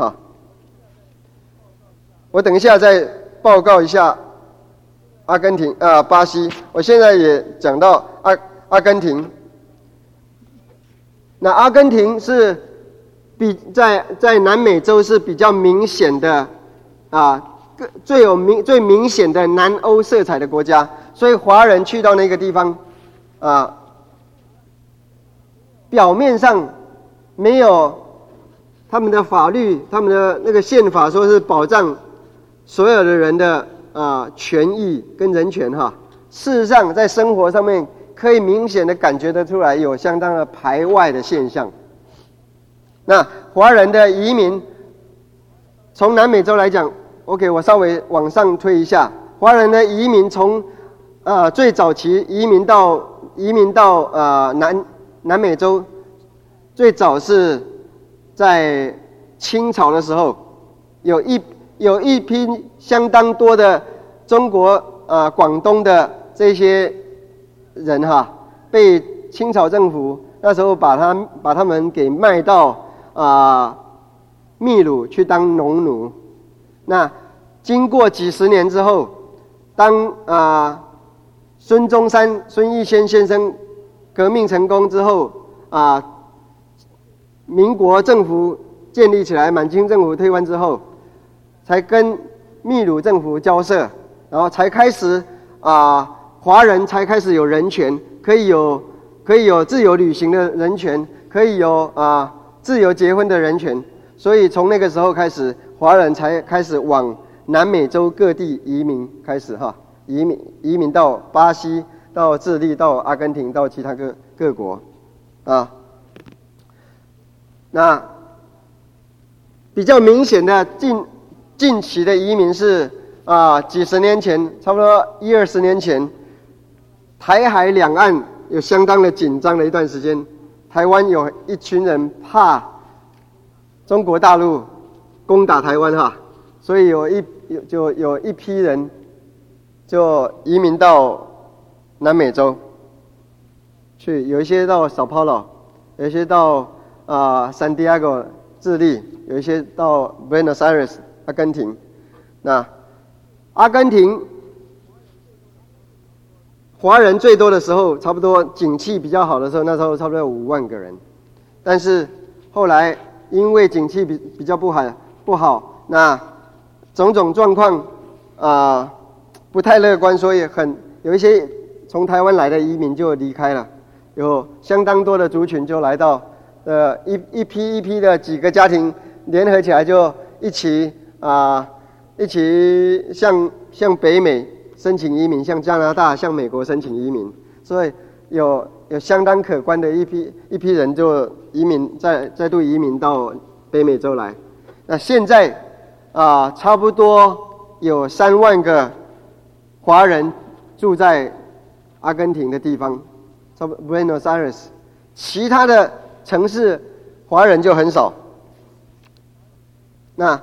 我等一下再报告一下阿根廷巴西。我现在也讲到阿根廷。那阿根廷是在南美洲是比较明显的最明显的南欧色彩的国家，所以华人去到那个地方表面上没有他们的法律，他们的那个宪法说是保障所有的人的权益跟人权事实上在生活上面可以明显的感觉得出来有相当的排外的现象。那华人的移民从南美洲来讲 OK， 我稍微往上推一下，华人的移民从最早期移民到南美洲，最早是在清朝的时候，有一批相当多的中国广东的这些人被清朝政府那时候把他们给卖到秘鲁去当农奴。那经过几十年之后，当孙逸仙先生革命成功之后民国政府建立起来，满清政府退官之后，才跟秘鲁政府交涉，然后才开始华人才开始有人权，可以有自由旅行的人权，可以有自由结婚的人权。所以从那个时候开始，华人才开始往南美洲各地移民，开始移民到巴西，到智利，到阿根廷，到其他各国那比较明显的近期的移民是几十年前，差不多10-20年前，台海两岸有相当的紧张的一段时间，台湾有一群人怕中国大陆攻打台湾所以有一批人就移民到南美洲去，有一些到Sao Paulo，有一些到San Diego 智利，有一些到 Buenos Aires 阿根廷。那阿根廷华人最多的时候，差不多景气比较好的时候，那时候差不多有5万个人，但是后来因为景气比较不好，那种种状况不太乐观，所以有一些从台湾来的移民就离开了，有相当多的族群就来到一批一批的几个家庭联合起来，就一起向北美申请移民，向加拿大、向美国申请移民，所以有相当可观的一批人就再度移民到北美洲来。那现在差不多有3万个华人住在阿根廷的地方， Buenos Aires， 其他的城市华人就很少。那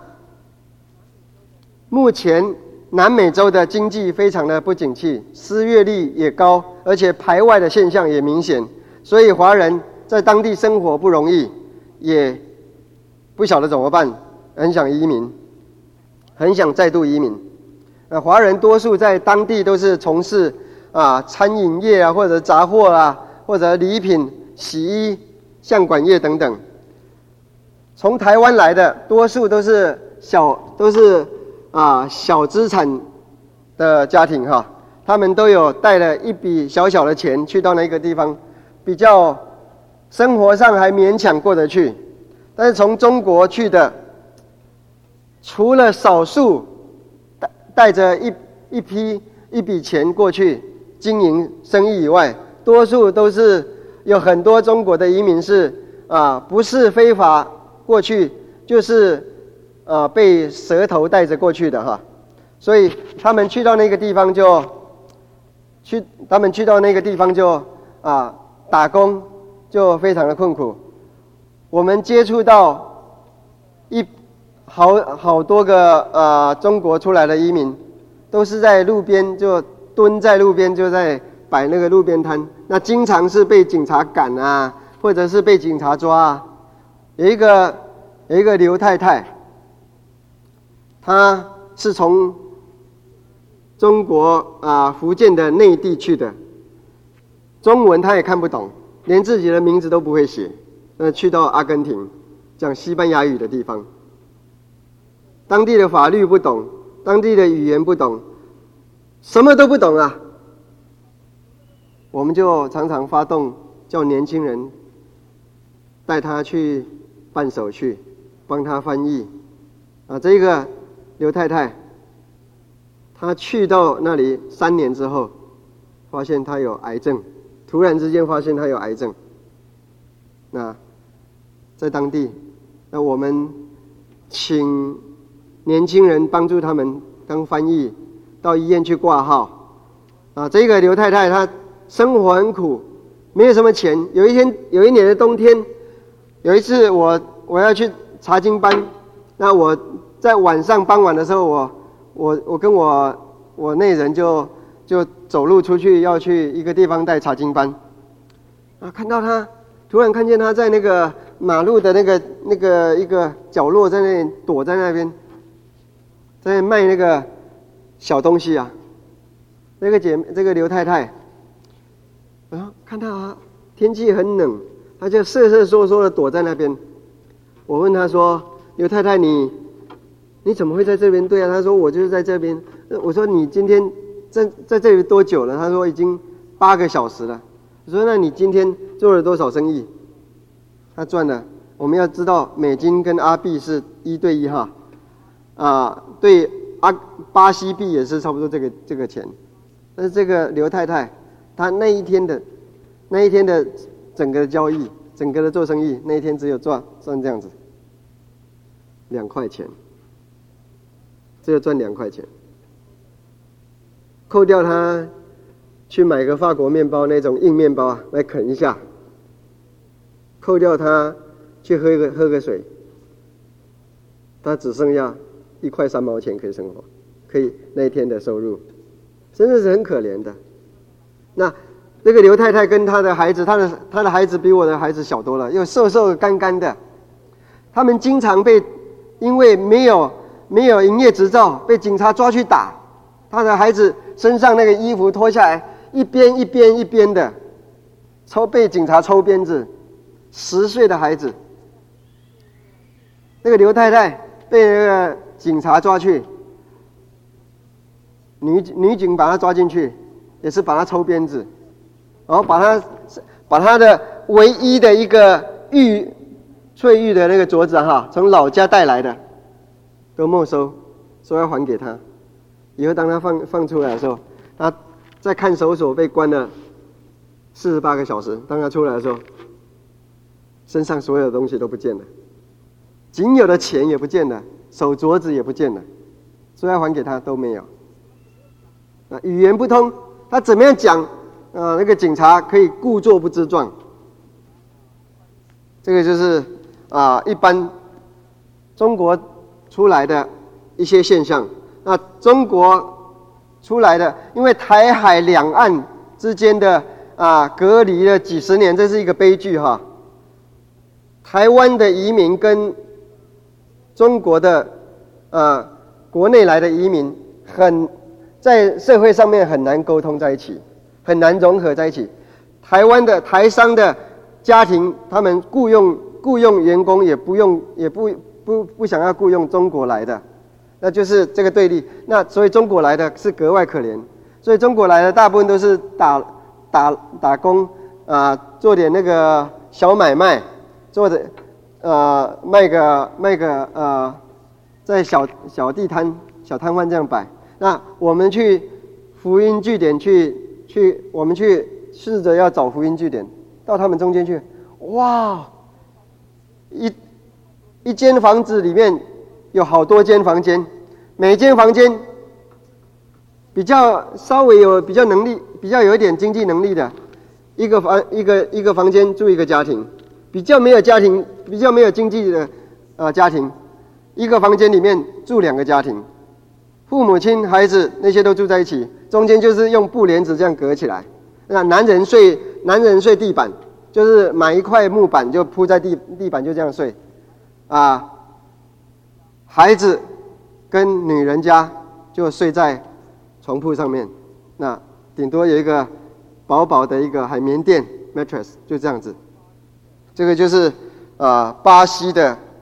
目前南美洲的经济非常的不景气，失业率也高，而且排外的现象也明显，所以华人在当地生活不容易，也不晓得怎么办，很想移民，很想再度移民。华人多数在当地都是从事餐饮业啊，或者杂货啊，或者礼品、洗衣、相馆业等等。从台湾来的多数都是小资产的家庭哈，他们都有带了一笔小小的钱去到那个地方，比较生活上还勉强过得去。但是从中国去的，除了少数带着一笔钱过去经营生意以外，多数都是有很多中国的移民是不是非法过去，就是被蛇头带着过去的哈。所以他们去到那个地方就打工就非常的困苦。我们接触到好多个中国出来的移民，都是在路边就蹲在路边，就在摆那个路边摊，那经常是被警察赶啊，或者是被警察抓啊。有一个刘太太，她是从中国福建的内地去的，中文她也看不懂，连自己的名字都不会写。去到阿根廷，讲西班牙语的地方，当地的法律不懂，当地的语言不懂，什么都不懂啊。我们就常常发动叫年轻人带他去办手续，帮他翻译。这个刘太太，她去到那里3年之后，发现她有癌症，突然之间发现她有癌症。那在当地，那我们请年轻人帮助他们当翻译，到医院去挂号。这个刘太太她生活很苦，没有什么钱。有一年的冬天，有一次我要去查经班，那我在傍晚的时候，我跟我内人就走路出去，要去一个地方带查经班。看到他，突然看见他在那个马路的那个一个角落，在那里躲在那边，在卖那个小东西啊。这个刘太太，看到天气很冷，她就瑟瑟缩缩的躲在那边。我问她说：“刘太太，你怎么会在这边？”对啊，她说：“我就是在这边。”我说：“你今天在这里多久了？”她说：“已经8个小时了。”我说：“那你今天做了多少生意？”她赚了，我们要知道美金跟阿币是1对1哈，对巴西币也是差不多这个钱。但是这个刘太太，她那一天的整个交易，整个的做生意，那一天只有赚这样子2块钱，只有赚2块钱，扣掉她去买个法国面包那种硬面包来啃一下，扣掉她去喝个水，她只剩下1块3毛钱可以生活，可以那一天的收入。真的是很可怜的。那这个刘太太跟她的孩子，她的孩子比我的孩子小多了，又瘦瘦干干的。他们经常因为没有营业执照，被警察抓去打。他的孩子身上那个衣服脱下来，一边的，被警察抽鞭子。10岁的孩子，那个刘太太被那个警察抓去。女警把他抓进去，也是把他抽鞭子，然后把他的唯一的一个翠玉的那个镯子从老家带来的都没收，说要还给他。以后当他放出来的时候，他在看守所被关了48个小时，当他出来的时候，身上所有的东西都不见了，仅有的钱也不见了，手镯子也不见了，说要还给他都没有。语言不通，他怎么样讲那个警察可以故作不知状。这个就是一般中国出来的一些现象。那中国出来的，因为台海两岸之间的隔离了几十年，这是一个悲剧哈。台湾的移民跟中国的国内来的移民在社会上面很难沟通在一起，很难融合在一起。台湾的台商的家庭，他们雇佣员工也不想要雇佣中国来的，那就是这个对立。那所以中国来的是格外可怜，所以中国来的大部分都是打工做点那个小买卖，做的卖个在小地摊小摊贩这样摆。那我们去福音据点我们去试着要找福音据点，到他们中间去，哇，一间房子里面有好多间房间，每间房间稍微比较有一点经济能力的，一个房间住一个家庭，比较没有经济的家庭，一个房间里面住2个家庭，父母亲孩子那些都住在一起，中间就是用布帘子这样隔起来。那男人睡地板，就是买一块木板就铺在地板就这样睡，孩子跟女人家就睡在床铺上面，那顶多有一个薄薄的一个海绵垫 mattress， 就这样子。这个就是巴西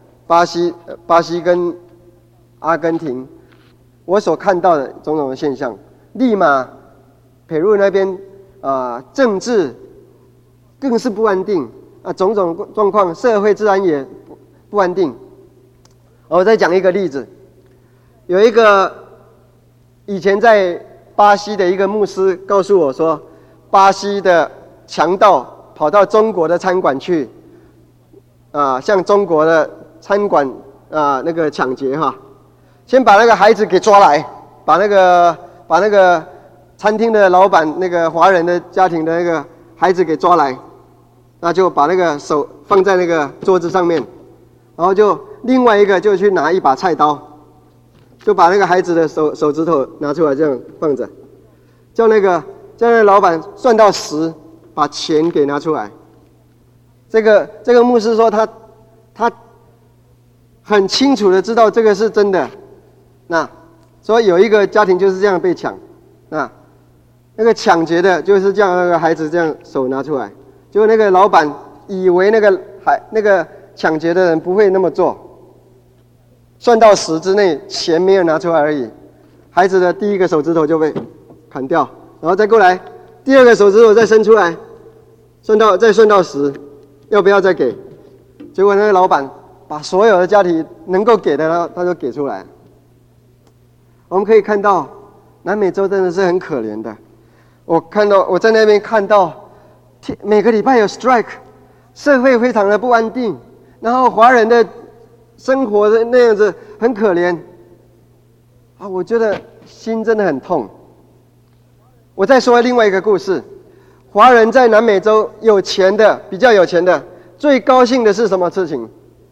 跟阿根廷我所看到的种种的现象。利马、佩鲁那边政治更是不安定种种状况，社会治安也不安定。我再讲一个例子，有一个以前在巴西的一个牧师告诉我说，巴西的强盗跑到中国的餐馆去，像中国的餐馆那个抢劫哈，先把那个孩子给抓来，把那个餐厅的老板那个华人的家庭的那个孩子给抓来，那就把那个手放在那个桌子上面，然后就另外一个就去拿一把菜刀，就把那个孩子的手指头拿出来这样放着，叫那个老板算到10，把钱给拿出来。这个牧师说他很清楚的知道这个是真的。那所以有一个家庭就是这样被抢，那个抢劫的就是这样，那个孩子这样手拿出来，结果那个老板以为那个抢劫的人不会那么做，算到10之内，钱没有拿出来而已，孩子的第一个手指头就被砍掉，然后再过来第2个手指头再伸出来，再算到10，要不要再给？结果那个老板把所有的家庭能够给的他都给出来。我们可以看到南美洲真的是很可怜的。我在那边看到每个礼拜有 strike， 社会非常的不安定，然后华人的生活的那样子很可怜我觉得心真的很痛。我再说另外一个故事，华人在南美洲比较有钱的最高兴的是什么事情？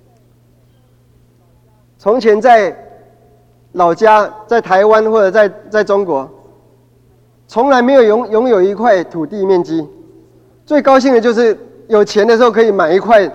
从前在老家，在台湾或者在中国，从来没有拥有一块土地面积，最高兴的就是有钱的时候可以买一块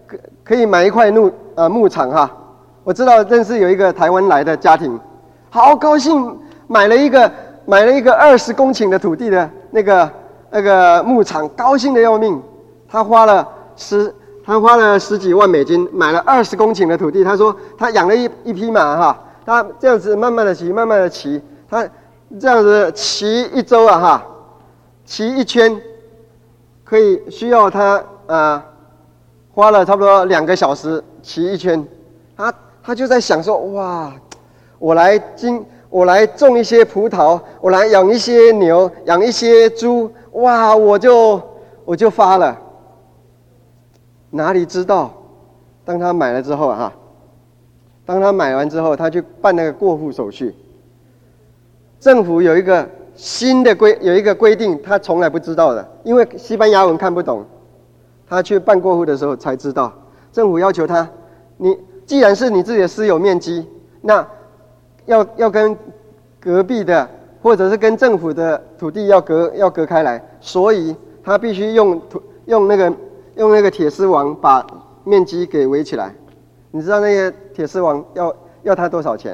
牧场哈。我知道认识有一个台湾来的家庭，好高兴，买了一个20公顷的土地的那个牧场，高兴的要命。他花了10几万美金买了20公顷的土地。他说他养了一匹马哈，他这样子慢慢的骑，他这样子骑1周骑1圈需要他花了差不多2个小时骑1圈。他就在想说，哇，我来种一些葡萄，我来养一些牛，养一些猪，哇，我就发了。哪里知道，当他买了之后当他买完之后，他去办那个过户手续，政府有一个有一个规定，他从来不知道的，因为西班牙文看不懂，他去办过户的时候才知道。政府要求他，你既然是你自己的私有面积，那要跟隔壁的或者是跟政府的土地要隔开来，所以他必须用那个铁丝网把面积给围起来。你知道那个铁丝网要他多少钱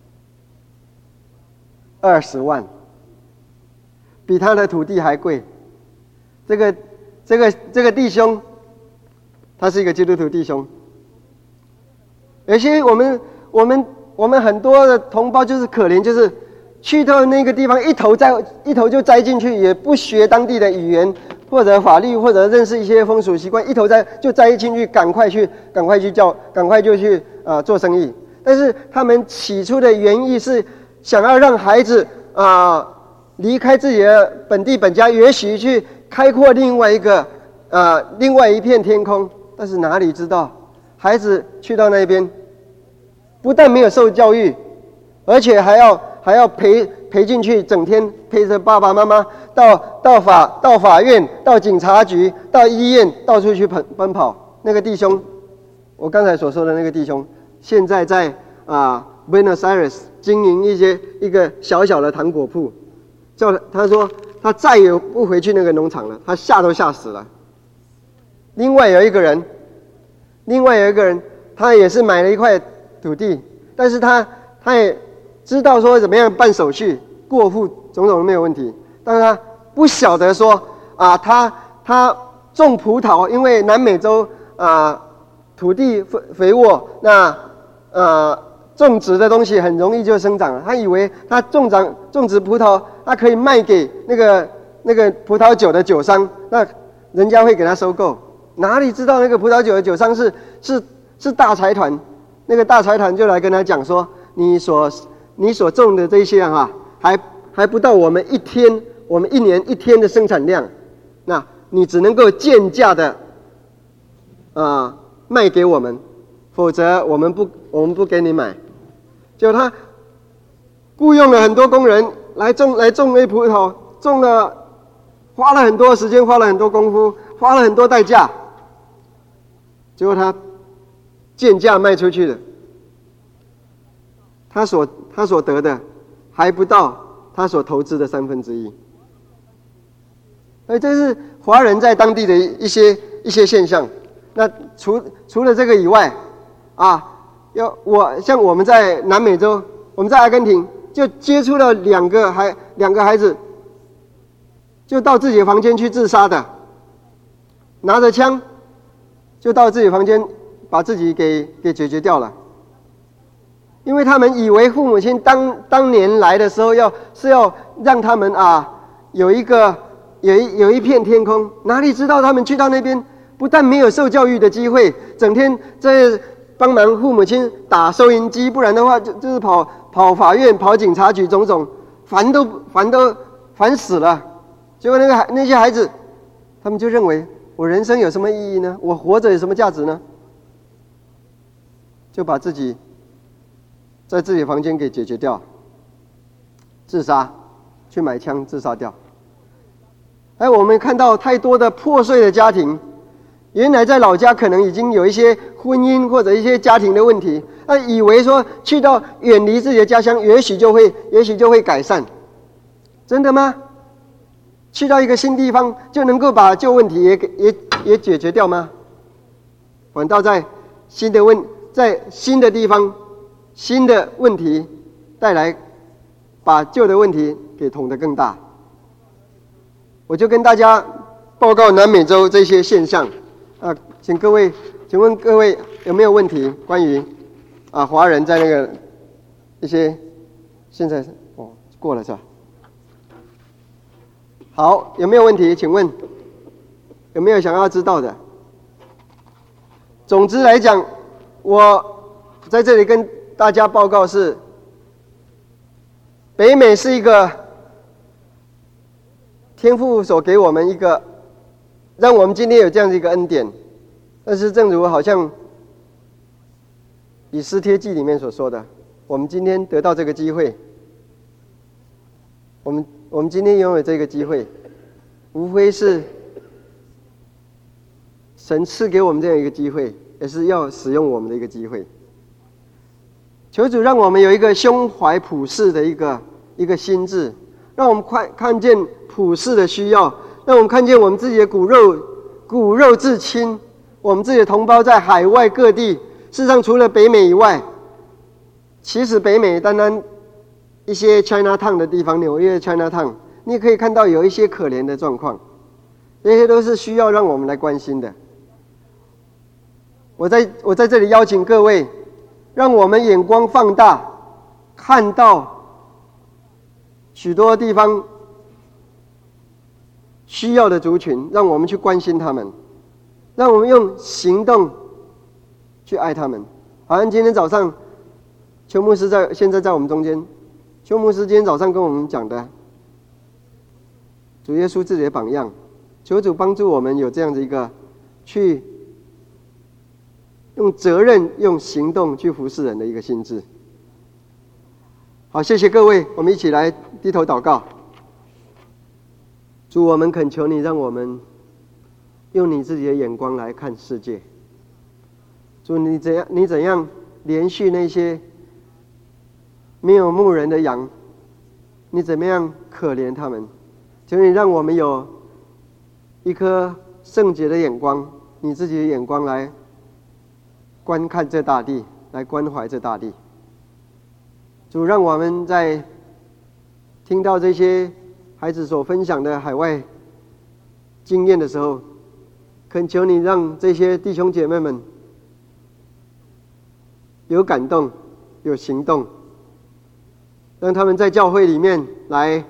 ？20万，比他的土地还贵。这个弟兄，他是一个基督徒弟兄。有些我们很多的同胞就是可怜，就是去到那个地方一头就栽进去，也不学当地的语言或者法律或者认识一些风俗习惯，一头就栽进去，赶快就去做生意。但是他们起初的原意是想要让孩子离开自己的本地本家，也许去开阔另外一片天空。但是哪里知道，孩子去到那边，不但没有受教育，而且还要陪进去，整天陪着爸爸妈妈到法院、到警察局、到医院，到处去奔跑。那个弟兄，我刚才所说的那个弟兄，现在在Buenos Aires 经营一个小小的糖果铺。他说他再也不回去那个农场了，他吓死了。另外有一个人，他也是买了一块土地，但是他也知道说怎么样办手续过户，种种都没有问题。但是他不晓得说他种葡萄，因为南美洲土地肥沃，那种植的东西很容易就生长了。他以为他种植葡萄，他可以卖给那个葡萄酒的酒商，那人家会给他收购。哪里知道那个葡萄酒的酒商是大财团，那个大财团就来跟他讲说，你所种的这些还不到我们一年一天的生产量，那你只能够贱价的卖给我们，否则我们不给你买。就他雇佣了很多工人来种那葡萄，花了很多时间，花了很多功夫，花了很多代价，结果他贱价卖出去了，他所得的还不到他所投资的1/3。这是华人在当地的一些现象。那除了这个以外像我们在南美洲，我们在阿根廷就接触了两个孩子，就到自己的房间去自杀的，拿着枪就到自己房间把自己给解决掉了。因为他们以为父母亲当年来的时候是要让他们有一片天空，哪里知道他们去到那边不但没有受教育的机会，整天在帮忙父母亲打收银机，不然的话就是跑法院、跑警察局，种种烦死了。结果那些孩子，他们就认为我人生有什么意义呢？我活着有什么价值呢？就把自己在自己的房间给解决掉，自杀，去买枪自杀掉。我们看到太多的破碎的家庭，原来在老家可能已经有一些婚姻或者一些家庭的问题，以为说去到远离自己的家乡，也许就会改善。真的吗？去到一个新地方就能够把旧问题也解决掉吗？反倒在新的地方，新的问题带来，把旧的问题给捅得更大。我就跟大家报告南美洲这些现象请问各位有没有问题？关于华人在那个一些现在过了是吧？好，有没有问题？请问有没有想要知道的？总之来讲，我在这里跟大家报告是，北美是一个天父所给我们一个，让我们今天有这样的一个恩典。但是正如好像以斯帖记里面所说的，我们今天得到这个机会，我们我们今天拥有这个机会，无非是神赐给我们这样一个机会，也是要使用我们的一个机会。求主让我们有一个胸怀普世的一个心智，让我们看见普世的需要，让我们看见我们自己的骨肉至亲，我们自己的同胞在海外各地，事实上除了北美以外，其实北美单单一些 Chinatown 的地方，纽约 Chinatown， 你也可以看到有一些可怜的状况，这些都是需要让我们来关心的。我在这里邀请各位，让我们眼光放大，看到许多地方需要的族群，让我们去关心他们，让我们用行动去爱他们。好像今天早上邱牧师现在在我们中间，邱牧师今天早上跟我们讲的主耶稣自己的榜样，求主帮助我们有这样的一个去用责任用行动去服侍人的一个心智。好，谢谢各位，我们一起来低头祷告。主，我们恳求你，让我们用你自己的眼光来看世界。主，你怎样连续那些没有牧人的羊，你怎么样可怜他们？求你让我们有一颗圣洁的眼光，你自己的眼光来观看这大地，来关怀这大地。主，让我们在听到这些孩子所分享的海外经验的时候，恳求你让这些弟兄姐妹们有感动，有行动，让他们在教会里面来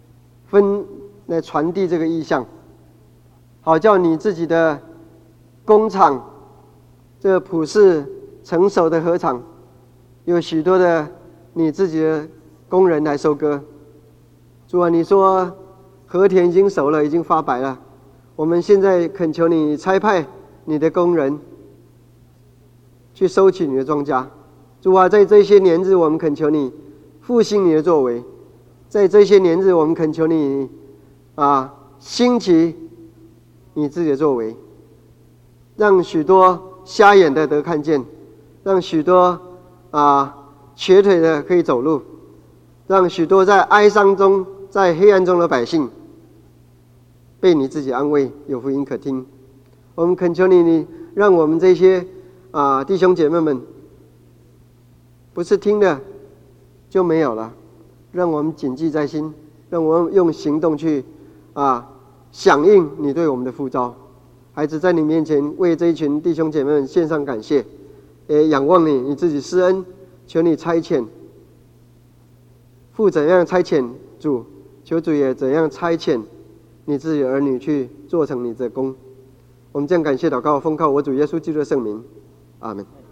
传递这个意象，好叫你自己的工厂，这普世成熟的禾场，有许多的你自己的工人来收割。主啊，你说禾田已经熟了，已经发白了，我们现在恳求你差派你的工人去收取你的庄稼。主啊，在这些年日，我们恳求你复兴你的作为，在这些年日，我们恳求你兴起你自己的作为，让许多瞎眼的得看见，让许多瘸腿的可以走路，让许多在哀伤中在黑暗中的百姓被你自己安慰，有福音可听。我们恳求你让我们这些弟兄姐妹们不是听了就没有了，让我们谨记在心，让我们用行动去响应你对我们的呼召。孩子在你面前为这一群弟兄姐妹们献上感谢，也仰望你自己施恩，求你差遣父怎样差遣主，求主也怎样差遣你自己的儿女去做成你的工。我们这样感谢祷告，奉靠我主耶稣基督的圣名，阿们。